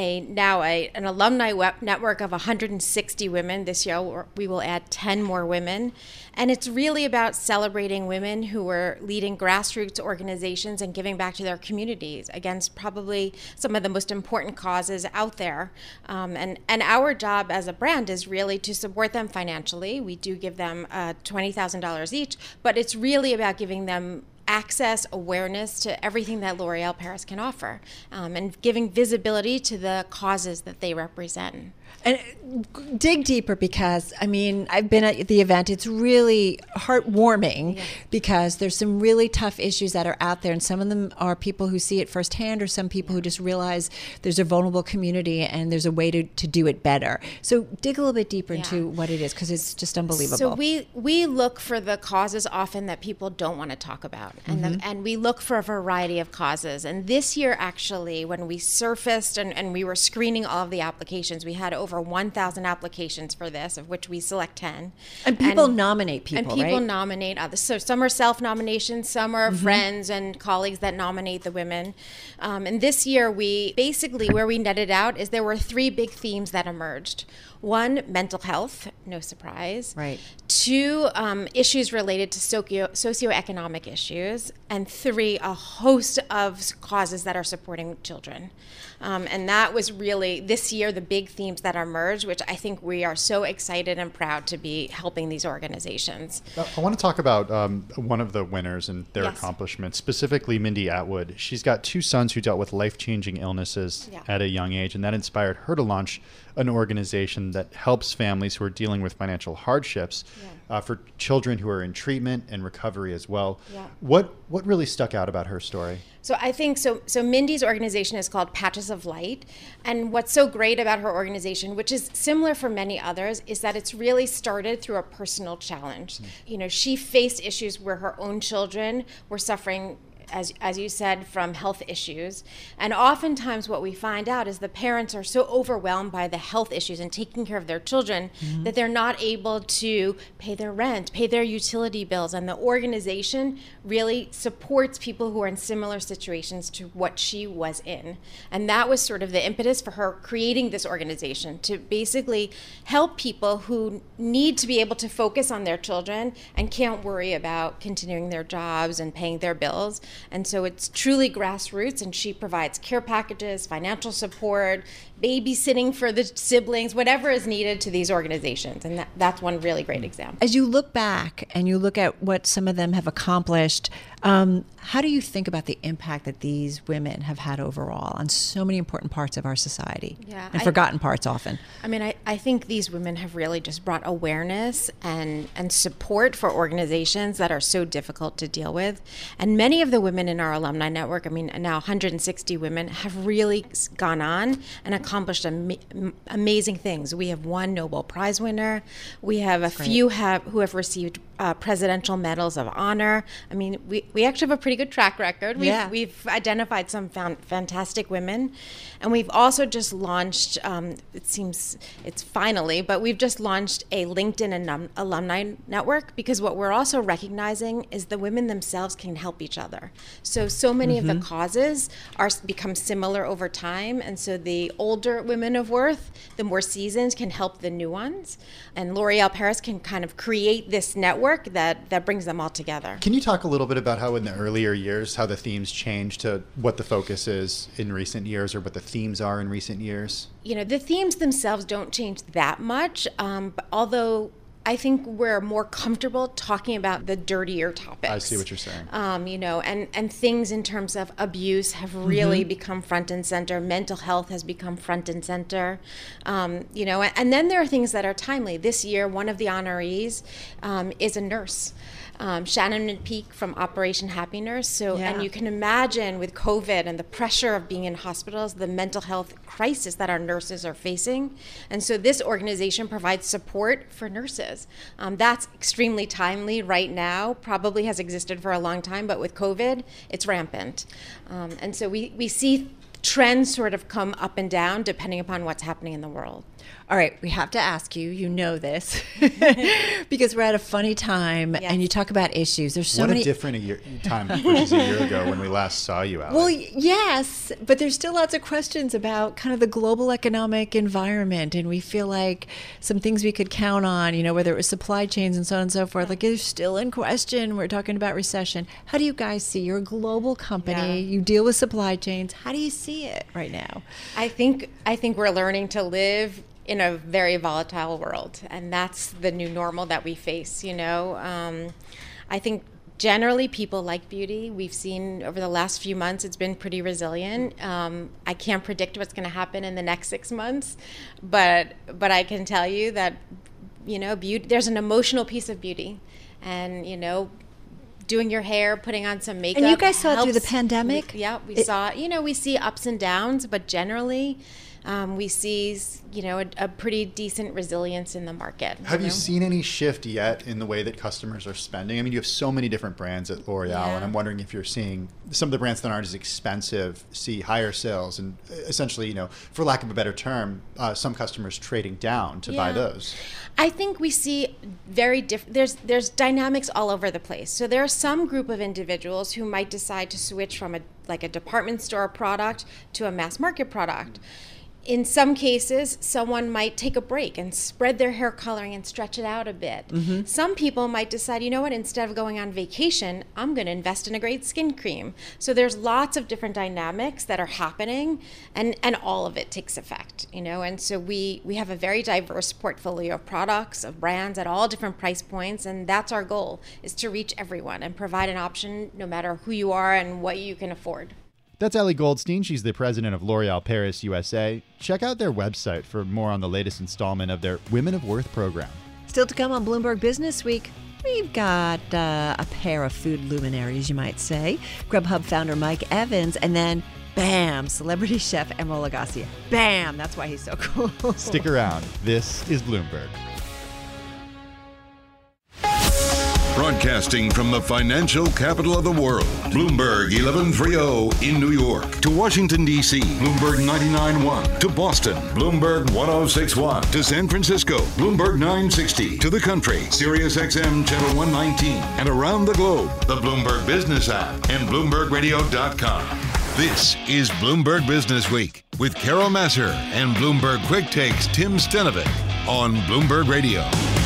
alumni network of 160 women. This year we will add 10 more women. And it's really about celebrating women who are leading grassroots organizations and giving back to their communities against probably some of the most important causes out there. And our job as a brand is really to support them financially. We do give them $20,000 each, but it's really about giving them access, awareness to everything that L'Oreal Paris can offer, and giving visibility to the causes that they represent. And dig deeper, because, I mean, I've been at the event. It's really heartwarming because there's some really tough issues that are out there. And some of them are people who see it firsthand, or some people who just realize there's a vulnerable community and there's a way to do it better. So dig a little bit deeper into what it is, because it's just unbelievable. So we look for the causes often that people don't want to talk about. And we look for a variety of causes. And this year, actually, when we surfaced and we were screening all of the applications, we had over 1,000 applications for this, of which we select 10. And people nominate people, and people right? nominate others. So some are self-nominations, some are friends and colleagues that nominate the women. And this year, where we netted out is there were 3 big themes that emerged. 1, mental health, no surprise. Right. 2, issues related to socioeconomic issues, and 3, a host of causes that are supporting children. And that was really, this year, the big themes that emerged, which I think we are so excited and proud to be helping these organizations. I want to talk about one of the winners and their accomplishments, specifically Mindy Atwood. She's got 2 sons who dealt with life-changing illnesses at a young age, and that inspired her to launch an organization that helps families who are dealing with financial hardships for children who are in treatment and recovery as well. What really stuck out about her story? So I think so Mindy's organization is called Patches of Light, and what's so great about her organization, which is similar for many others, is that it's really started through a personal challenge. You know, she faced issues where her own children were suffering, as you said, from health issues. And oftentimes what we find out is the parents are so overwhelmed by the health issues and taking care of their children that they're not able to pay their rent, pay their utility bills. And the organization really supports people who are in similar situations to what she was in. And that was sort of the impetus for her creating this organization, to basically help people who need to be able to focus on their children and can't worry about continuing their jobs and paying their bills. And so it's truly grassroots, and she provides care packages, financial support, babysitting for the siblings, whatever is needed to these organizations. And that's one really great example. As you look back and you look at what some of them have accomplished, how do you think about the impact that these women have had overall on so many important parts of our society and forgotten parts often? I mean, I think these women have really just brought awareness and support for organizations that are so difficult to deal with. And many of the women in our alumni network, I mean, now 160 women, have really gone on and accomplished amazing things. We have one Nobel Prize winner. We have a few who have received presidential medals of honor. I mean, we actually have a pretty good track record. We've identified some fantastic women. And we've also just launched, it seems it's finally, but we've just launched a LinkedIn alumni network, because what we're also recognizing is the women themselves can help each other. So many of the causes become similar over time. And so the older women of worth, the more seasoned, can help the new ones. And L'Oreal Paris can kind of create this network that brings them all together. Can you talk a little bit about how in the earlier years, how the themes changed to what the focus is in recent years, or what the themes are in recent years? You know, the themes themselves don't change that much, although I think we're more comfortable talking about the dirtier topics. I see what you're saying. You know, and things in terms of abuse have really become front and center. Mental health has become front and center. You know, and then there are things that are timely. This year, one of the honorees is a nurse. Shannon McPeak from Operation Happy Nurse. And you can imagine with COVID and the pressure of being in hospitals, the mental health crisis that our nurses are facing. And so this organization provides support for nurses. That's extremely timely right now, probably has existed for a long time, but with COVID, it's rampant. And so we see trends sort of come up and down depending upon what's happening in the world. All right, we have to ask you, you know this, because we're at a funny time and you talk about issues. There's so many. What a different time versus a year ago when we last saw you, Allie. Well, yes, but there's still lots of questions about kind of the global economic environment, and we feel like some things we could count on, you know, whether it was supply chains and so on and so forth, like it's still in question. We're talking about recession. How do you guys see? You're a global company. You deal with supply chains. How do you see it right now? I think we're learning to live in a very volatile world, and that's the new normal that we face. You know, I think generally people like beauty. We've seen over the last few months it's been pretty resilient. I can't predict what's going to happen in the next 6 months, but I can tell you that, you know, beauty, there's an emotional piece of beauty, and you know, doing your hair, putting on some makeup. And you guys saw it through the pandemic? We saw, you know, we see ups and downs, but generally we see, you know, a pretty decent resilience in the market. Have you seen any shift yet in the way that customers are spending? I mean, you have so many different brands at L'Oreal, and I'm wondering if you're seeing some of the brands that aren't as expensive see higher sales, and essentially, you know, for lack of a better term, some customers trading down to buy those. I think we see very different. There's dynamics all over the place. So there are some group of individuals who might decide to switch from a department store product to a mass market product. In some cases, someone might take a break and spread their hair coloring and stretch it out a bit. Mm-hmm. Some people might decide, you know what, instead of going on vacation, I'm going to invest in a great skin cream. So there's lots of different dynamics that are happening, and all of it takes effect, and so we have a very diverse portfolio of products, of brands at all different price points, and that's our goal, is to reach everyone and provide an option no matter who you are and what you can afford. That's Ellie Goldstein. She's the president of L'Oreal Paris USA. Check out their website for more on the latest installment of their Women of Worth program. Still to come on Bloomberg Business Week, we've got a pair of food luminaries, you might say. Grubhub founder Mike Evans, and then, bam, celebrity chef Emeril Lagasse. Bam! That's why he's so cool. Stick around. This is Bloomberg. Broadcasting from the financial capital of the world, Bloomberg 1130 in New York. To Washington, D.C., Bloomberg 99.1. To Boston, Bloomberg 106.1. To San Francisco, Bloomberg 960. To the country, Sirius XM Channel 119. And around the globe, the Bloomberg Business app and BloombergRadio.com. This is Bloomberg Business Week with Carol Massar and Bloomberg Quick Takes Tim Stenovec on Bloomberg Radio.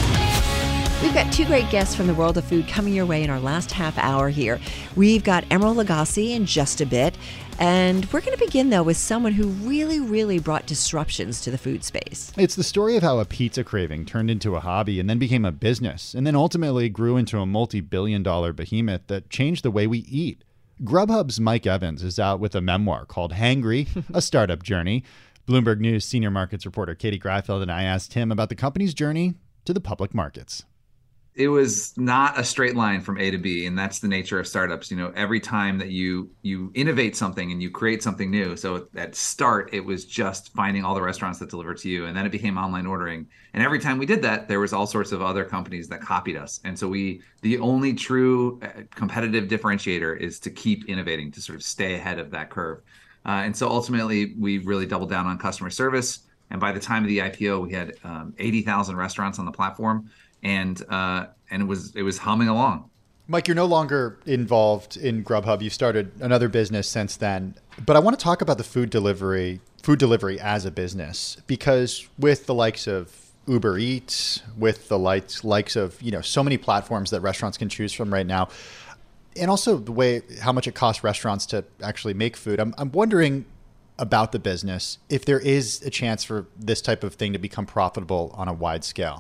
We've got two great guests from the world of food coming your way in our last half hour here. We've got Emeril Lagasse in just a bit. And we're going to begin, though, with someone who really brought disruptions to the food space. It's the story of how a pizza craving turned into a hobby and then became a business, and then ultimately grew into a multi-billion-dollar behemoth that changed the way we eat. Grubhub's Mike Evans is out with a memoir called Hangry, A Startup Journey. Bloomberg News senior markets reporter Katie Greifeld and I asked him about the company's journey to the public markets. It was not a straight line from A to B, and that's the nature of startups. Every time that you innovate something and you create something new. So at start, it was just finding all the restaurants that deliver to you, and then it became online ordering. And every time we did that, there was all sorts of other companies that copied us. And so the only true competitive differentiator is to keep innovating, to sort of stay ahead of that curve. And so ultimately, we really doubled down on customer service. And by the time of the IPO, we had 80,000 restaurants on the platform. And it was humming along. Mike, you're no longer involved in Grubhub. You've started another business since then. But I want to talk about the food delivery as a business, because with the likes of Uber Eats, with the likes of so many platforms that restaurants can choose from right now, and also the way how much it costs restaurants to actually make food, I'm wondering about the business if there is a chance for this type of thing to become profitable on a wide scale.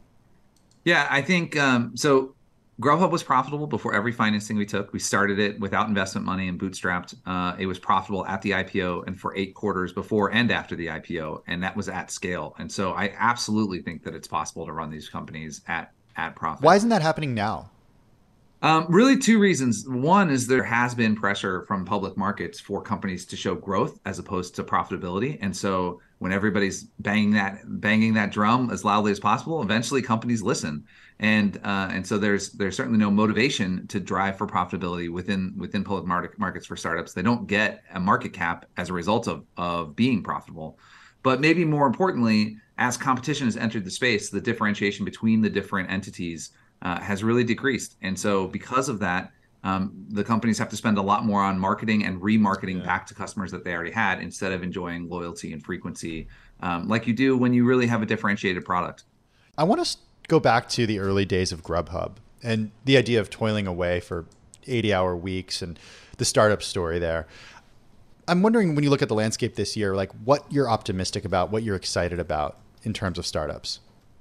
Yeah, I think so. Grubhub was profitable before every financing we took. We started it without investment money and bootstrapped. It was profitable at the IPO and for 8 quarters before and after the IPO, and that was at scale. And so I absolutely think that it's possible to run these companies at profit. Why isn't that happening now? Really 2 reasons. One is there has been pressure from public markets for companies to show growth as opposed to profitability. And so when everybody's banging that drum as loudly as possible, eventually companies listen. And so there's certainly no motivation to drive for profitability within public markets for startups. They don't get a market cap as a result of being profitable. But maybe more importantly, as competition has entered the space, the differentiation between the different entities has really decreased. And so because of that, the companies have to spend a lot more on marketing and remarketing back to customers that they already had, instead of enjoying loyalty and frequency like you do when you really have a differentiated product. I want to go back to the early days of Grubhub and the idea of toiling away for 80-hour weeks and the startup story there. I'm wondering, when you look at the landscape this year, like what you're optimistic about, what you're excited about in terms of startups.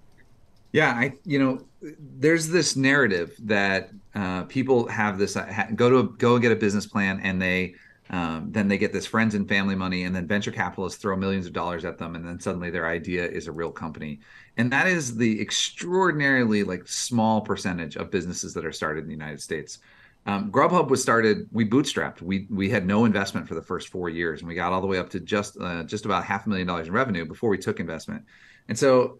Yeah, there's this narrative that people have this go and get a business plan, and then they get this friends and family money, and then venture capitalists throw millions of dollars at them, and then suddenly their idea is a real company. And that is the extraordinarily small percentage of businesses that are started in the United States. Grubhub was started, we bootstrapped. We had no investment for the first 4 years, and we got all the way up to just about $500,000 in revenue before we took investment. And so,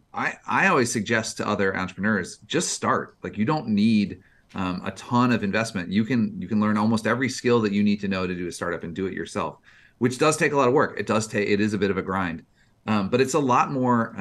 I always suggest to other entrepreneurs, just start. You don't need a ton of investment. You can learn almost every skill that you need to know to do a startup and do it yourself, which does take a lot of work. It is a bit of a grind, but it's a lot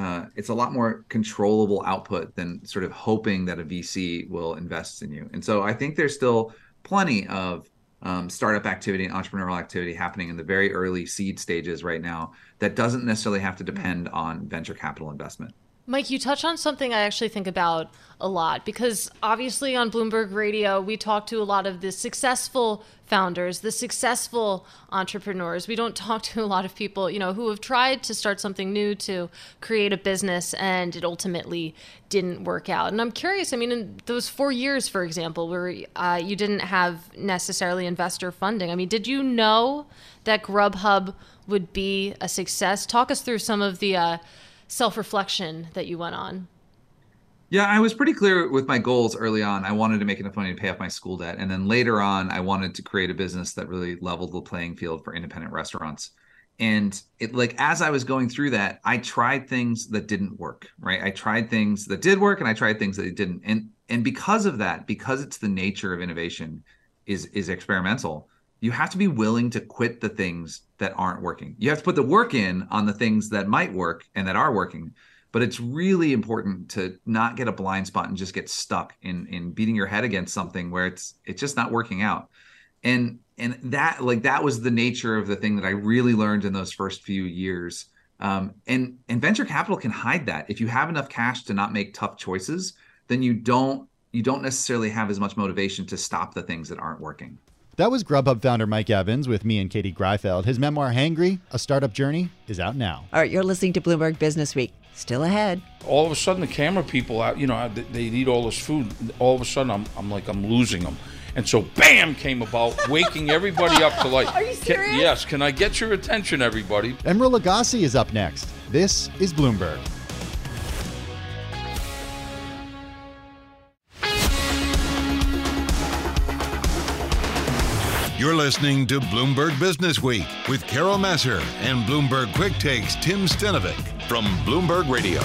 more controllable output than sort of hoping that a VC will invest in you. And so I think there's still plenty of startup activity and entrepreneurial activity happening in the very early seed stages right now that doesn't necessarily have to depend on venture capital investment. Mike, you touch on something I actually think about a lot, because obviously on Bloomberg Radio, we talk to a lot of the successful founders, the successful entrepreneurs. We don't talk to a lot of people, who have tried to start something new, to create a business, and it ultimately didn't work out. And I'm curious, in those 4 years, for example, where you didn't have necessarily investor funding, did you know that Grubhub would be a success? Talk us through some of the self-reflection that you went on. Yeah, I was pretty clear with my goals early on. I wanted to make enough money to pay off my school debt. And then later on, I wanted to create a business that really leveled the playing field for independent restaurants. And as I was going through that, I tried things that didn't work, right? I tried things that did work and I tried things that didn't. And because of that, because it's the nature of innovation is experimental, you have to be willing to quit the things that aren't working. You have to put the work in on the things that might work and that are working. But it's really important to not get a blind spot and just get stuck in beating your head against something where it's just not working out. And that was the nature of the thing that I really learned in those first few years. And venture capital can hide that. If you have enough cash to not make tough choices, then you don't necessarily have as much motivation to stop the things that aren't working. That was Grubhub founder Mike Evans with me and Katie Greifeld. His memoir, Hangry, A Startup Journey, is out now. All right, you're listening to Bloomberg Business Week. Still ahead. All of a sudden, the camera people, they eat all this food. All of a sudden, I'm losing them. And so, bam, came about, waking everybody up to Are you serious? Yes, can I get your attention, everybody? Emeril Lagasse is up next. This is Bloomberg. You're listening to Bloomberg Business Week with Carol Messer and Bloomberg Quick Takes Tim Stenovic from Bloomberg Radio.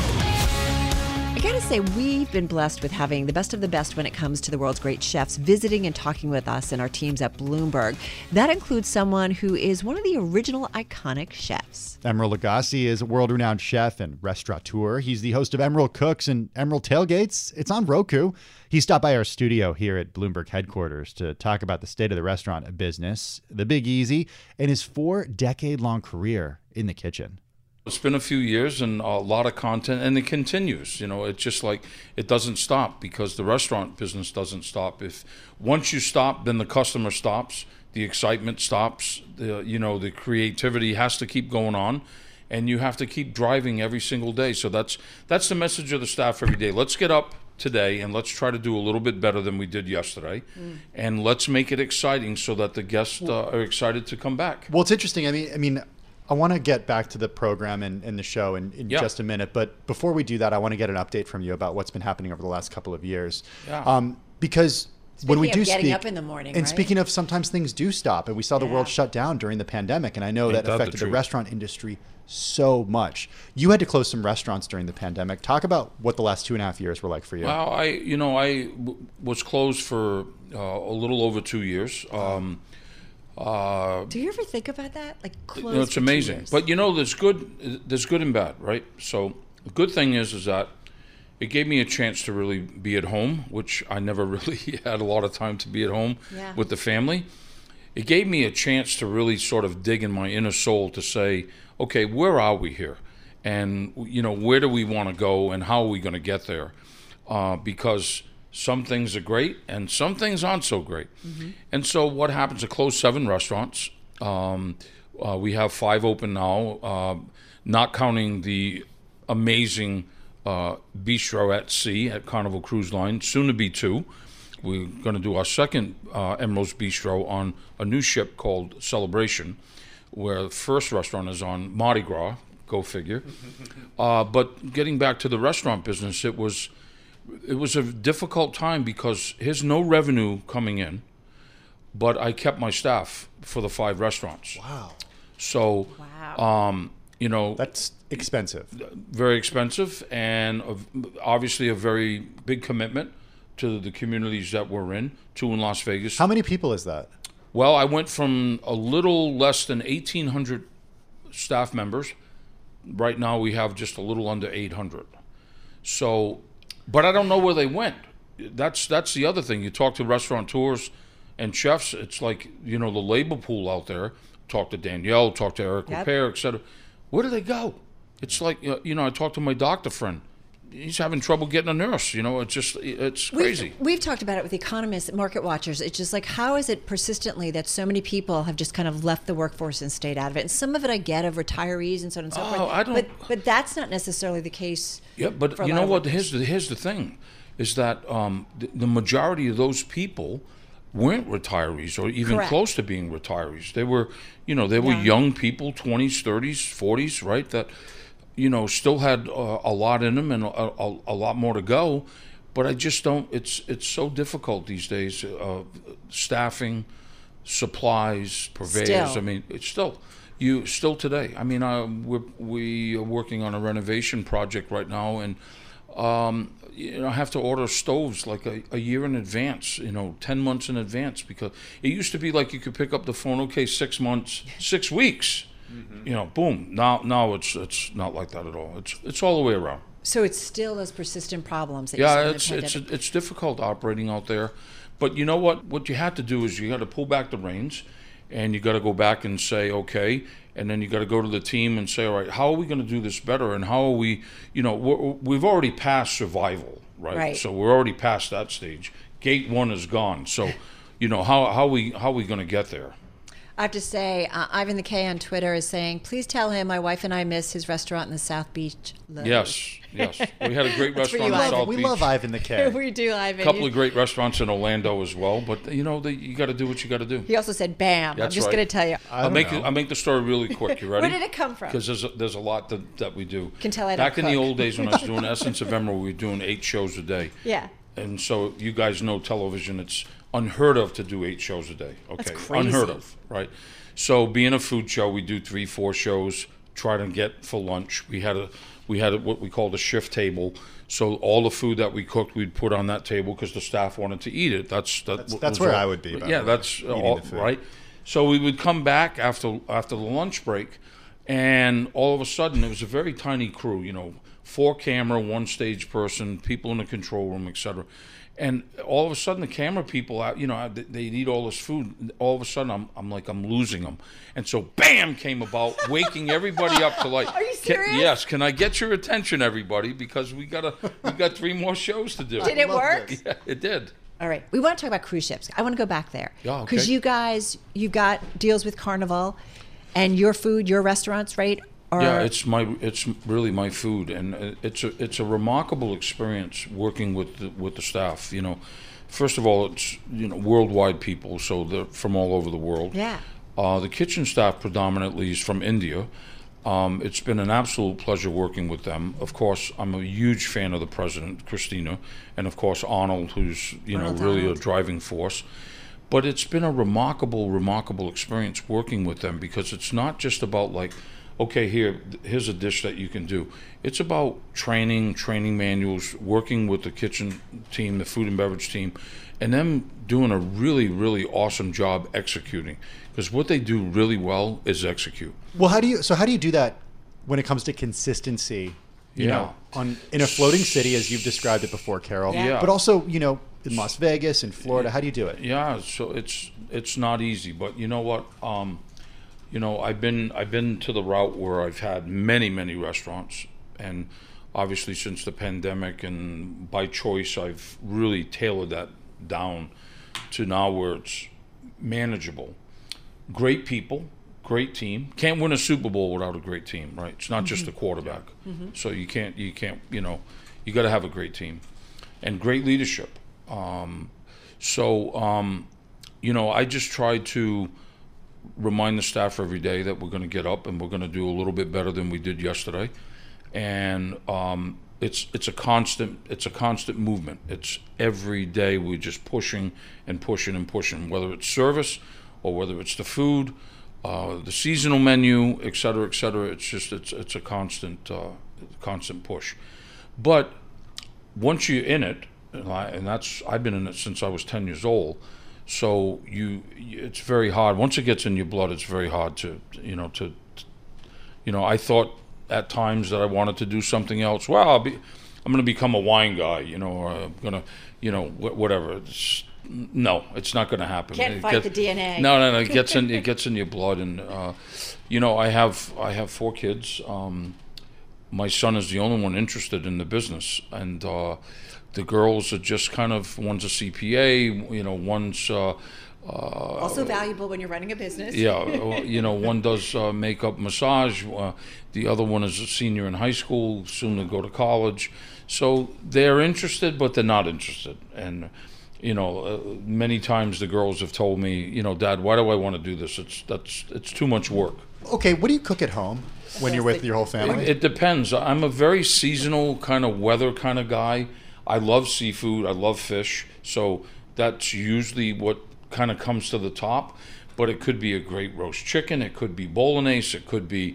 I gotta say, we've been blessed with having the best of the best when it comes to the world's great chefs visiting and talking with us and our teams at Bloomberg. That includes someone who is one of the original iconic chefs. Emeril Lagasse is a world-renowned chef and restaurateur. He's the host of Emeril Cooks and Emeril Tailgates. It's on Roku. He stopped by our studio here at Bloomberg headquarters to talk about the state of the restaurant business, the Big Easy, and his 4-decade-long career in the kitchen. It's been a few years and a lot of content, and it continues. It's just like it doesn't stop, because the restaurant business doesn't stop. If once you stop, then the customer stops, the excitement stops, the creativity has to keep going on, and you have to keep driving every single day. So that's the message of the staff every day. Let's get up today and let's try to do a little bit better than we did yesterday, and let's make it exciting so that the guests are excited to come back. Well, it's interesting. I want to get back to the program and the show in just a minute. But before we do that, I want to get an update from you about what's been happening over the last couple of years. Yeah. Because when we do getting speak, up in the morning, and right? Speaking of, sometimes things do stop. And we saw the world shut down during the pandemic. And I know that affected the restaurant industry so much. You had to close some restaurants during the pandemic. Talk about what the last 2.5 years were like for you. Well, I was closed for a little over 2 years. Do you ever think about that? Closed it's amazing. But there's good and bad, right? So the good thing is that it gave me a chance to really be at home, which I never really had a lot of time to be at home with the family. It gave me a chance to really sort of dig in my inner soul to say, okay, where are we here? And, where do we want to go and how are we going to get there? Because some things are great and some things aren't so great. Mm-hmm. And so what happens, I closed 7 restaurants. We have 5 open now, not counting the amazing bistro at sea at Carnival Cruise Line, soon to be 2. We're going to do our second Emeril's Bistro on a new ship called Celebration, where the first restaurant is on Mardi Gras, go figure. But getting back to the restaurant business, it was a difficult time because here's no revenue coming in, but I kept my staff for the 5 restaurants. Wow. So, that's expensive. Very expensive, and obviously a very big commitment to the communities that we're in, 2 in Las Vegas. How many people is that? Well, I went from a little less than 1,800 staff members. Right now we have just a little under 800. So, but I don't know where they went. That's the other thing. You talk to restaurateurs And chefs, it's like, the labor pool out there, talk to Danielle, talk to Eric Repair, et cetera. Where do they go? It's like, I talked to my doctor friend. He's having trouble getting a nurse. It's crazy. We've talked about it with economists, market watchers. It's just like, how is it persistently that so many people have just kind of left the workforce and stayed out of it? And some of it I get of retirees and so on and so forth. But that's not necessarily the case. Yeah, but you know what? Here's the thing, is that the majority of those people weren't retirees or even close to being retirees. They were, they were young people, 20s, 30s, 40s, right? That still had a lot in them and a lot more to go, but I just don't. It's so difficult these days. Staffing, supplies, purveyors. Still. I mean, it's still today. I mean, we are working on a renovation project right now, and I have to order stoves like a year in advance. 10 months in advance, because it used to be like you could pick up the phone. Okay, 6 months, 6 weeks. Boom. Now it's not like that at all. It's all the way around. So it's still those persistent problems. That It's difficult operating out there, but you know what? What you have to do is you got to pull back the reins, and you got to go back and say okay, and then you got to go to the team and say, all right, how are we going to do this better, and how are we? We've already passed survival, right? So we're already past that stage. Gate 1 is gone. So, how are we going to get there? I have to say, Ivan the K on Twitter is saying, please tell him my wife and I miss his restaurant in the South Beach. Yes. We had a great restaurant in South Beach. We love Ivan the K. We do, Ivan. A couple of great restaurants in Orlando as well, but you got to do what you got to do. He also said, "Bam!" That's I'm just going to tell you. I'll make the story really quick. You ready? Where did it come from? Because there's a lot that we do. Can tell I don't Back in the cook. old days when I was doing Essence of Emerald, we were doing 8 shows a day. Yeah. And so you guys know television. It's unheard of to do 8 shows a day. Okay, That's crazy. Unheard of, right? So being a food show, we do 3-4 shows. Try to get for lunch. We had what we called a shift table. So all the food that we cooked, we'd put on that table because the staff wanted to eat it. That's where I would be. Yeah, that's all, right. So we would come back after the lunch break, and all of a sudden it was a very tiny crew. 4 camera, 1 stage person, people in the control room, etc. And all of a sudden, the camera people out, they eat all this food. All of a sudden, I'm losing them. And so, bam, came about, waking everybody up to like. Are you serious? Yes. Can I get your attention, everybody? Because we got 3 more shows to do. Did it work? Yeah, it did. All right. We want to talk about cruise ships. I want to go back there. Yeah, okay. Because you've got deals with Carnival, and your food, your restaurants, right? Yeah, it's really my food, and it's a remarkable experience working with the staff. First of all, it's worldwide people, so they're from all over the world. Yeah. The kitchen staff predominantly is from India. It's been an absolute pleasure working with them. Of course, I'm a huge fan of the president, Christina, and of course Arnold, who's really a driving force. But it's been a remarkable experience working with them, because it's not just about like, okay, here's a dish that you can do. It's about training manuals, working with the kitchen team, the food and beverage team, and them doing a really, really awesome job executing. Because what they do really well is execute. Well, how do you do that when it comes to consistency? You know, in a floating city, as you've described it before, Carol. Yeah. But also, in Las Vegas and Florida, how do you do it? Yeah, so it's not easy, but you know what? I've been to the route where I've had many restaurants, and obviously since the pandemic and by choice, I've really tailored that down to now where it's manageable. Great people, great team. Can't win a Super Bowl without a great team, right? It's not just a quarterback. So you can't, you got to have a great team and great leadership. I just try to remind the staff every day that we're going to get up and we're going to do a little bit better than we did yesterday, and it's a constant movement. It's every day we're just pushing and pushing and pushing, whether it's service or whether it's the food, the seasonal menu, et cetera, et cetera. It's a constant push. But once you're in it, and I've been in it since I was 10 years old. So it's very hard. Once it gets in your blood, it's very hard to I thought at times that I wanted to do something else. Well, I'm going to become a wine guy, or I'm going to, whatever. No, it's not going to happen. Can't fight the DNA. No. It gets in your blood, and I have 4 kids. My son is the only one interested in the business, and the girls are just kind of, one's a CPA, one's also valuable when you're running a business. Yeah, one does makeup, massage. The other one is a senior in high school, soon to go to college. So they're interested, but they're not interested, and. Many times the girls have told me, Dad, why do I want to do this? It's too much work. Okay, what do you cook at home when you're with your whole family? It depends. I'm a very seasonal kind of weather kind of guy. I love seafood. I love fish. So that's usually what kind of comes to the top. But it could be a great roast chicken. It could be bolognese. It could be,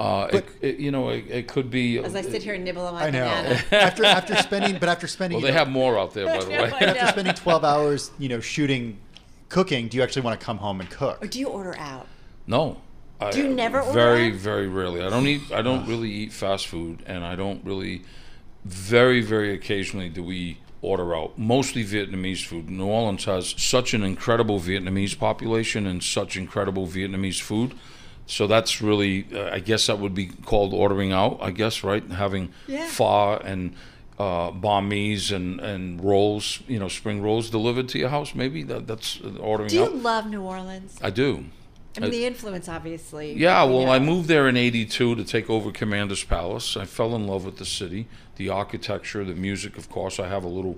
it could be. As I sit here and nibble on my I know. banana. after spending. Well, they have more out there, by the way. After spending 12 hours, shooting, cooking, do you actually want to come home and cook? Or do you order out? No. Do you never order Very, out? very rarely. I don't really eat fast food, and I don't really. Very, very occasionally do we order out, mostly Vietnamese food. New Orleans has such an incredible Vietnamese population and such incredible Vietnamese food. So that's really, I guess that would be called ordering out, I guess, right? Having pho and banh mi's and rolls, spring rolls delivered to your house, maybe? That's ordering out. Do you love New Orleans? I do. I mean, the influence, obviously. Yeah, well, I moved there in '82 to take over Commander's Palace. I fell in love with the city, the architecture, the music, of course. I have a little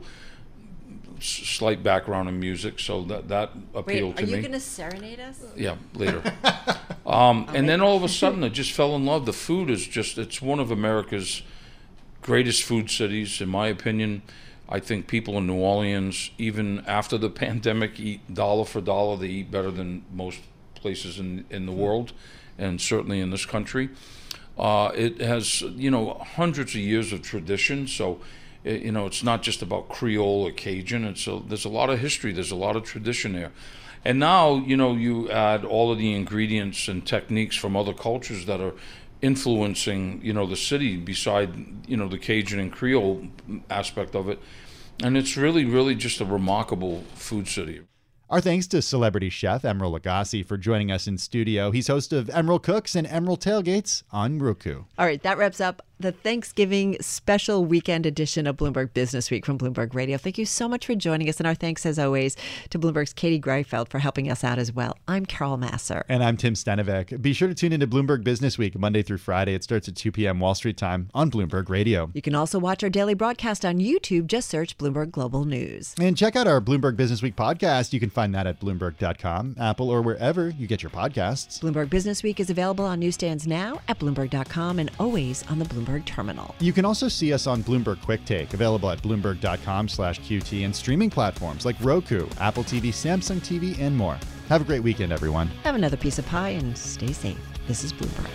slight background in music, so that appealed to me. Are you going to serenade us? Yeah, later. And then all of a sudden, I just fell in love. The food is it's one of America's greatest food cities, in my opinion. I think people in New Orleans, even after the pandemic, eat dollar for dollar. They eat better than most places in the world, and certainly in this country. It has hundreds of years of tradition, so it's not just about Creole or Cajun. There's a lot of history, there's a lot of tradition there, and now you add all of the ingredients and techniques from other cultures that are influencing the city beside the Cajun and Creole aspect of it, and it's really just a remarkable food city. Our thanks to celebrity chef Emeril Lagasse for joining us in studio. He's host of Emeril Cooks and Emeril Tailgates on Roku. All right, that wraps up the Thanksgiving special weekend edition of Bloomberg Business Week from Bloomberg Radio. Thank you so much for joining us, and our thanks, as always, to Bloomberg's Katie Greifeld for helping us out as well. I'm Carol Masser. And I'm Tim Stenovec. Be sure to tune into Bloomberg Business Week Monday through Friday. It starts at 2 p.m. Wall Street time on Bloomberg Radio. You can also watch our daily broadcast on YouTube. Just search Bloomberg Global News. And check out our Bloomberg Business Week podcast. You can find that at Bloomberg.com, Apple, or wherever you get your podcasts. Bloomberg Business Week is available on newsstands now, at Bloomberg.com, and always on the Bloomberg Terminal. You can also see us on Bloomberg Quick Take, available at Bloomberg.com/QT and streaming platforms like Roku, Apple TV, Samsung TV, and more. Have a great weekend, everyone. Have another piece of pie and stay safe. This is Bloomberg.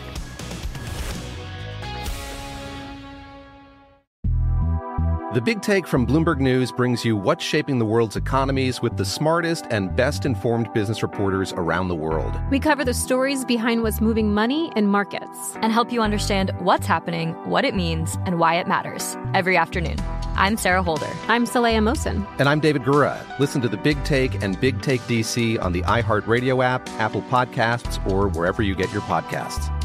The Big Take from Bloomberg News brings you what's shaping the world's economies with the smartest and best-informed business reporters around the world. We cover the stories behind what's moving money in markets and help you understand what's happening, what it means, and why it matters every afternoon. I'm Sarah Holder. I'm Saleha Mohsin. And I'm David Gura. Listen to The Big Take and Big Take DC on the iHeartRadio app, Apple Podcasts, or wherever you get your podcasts.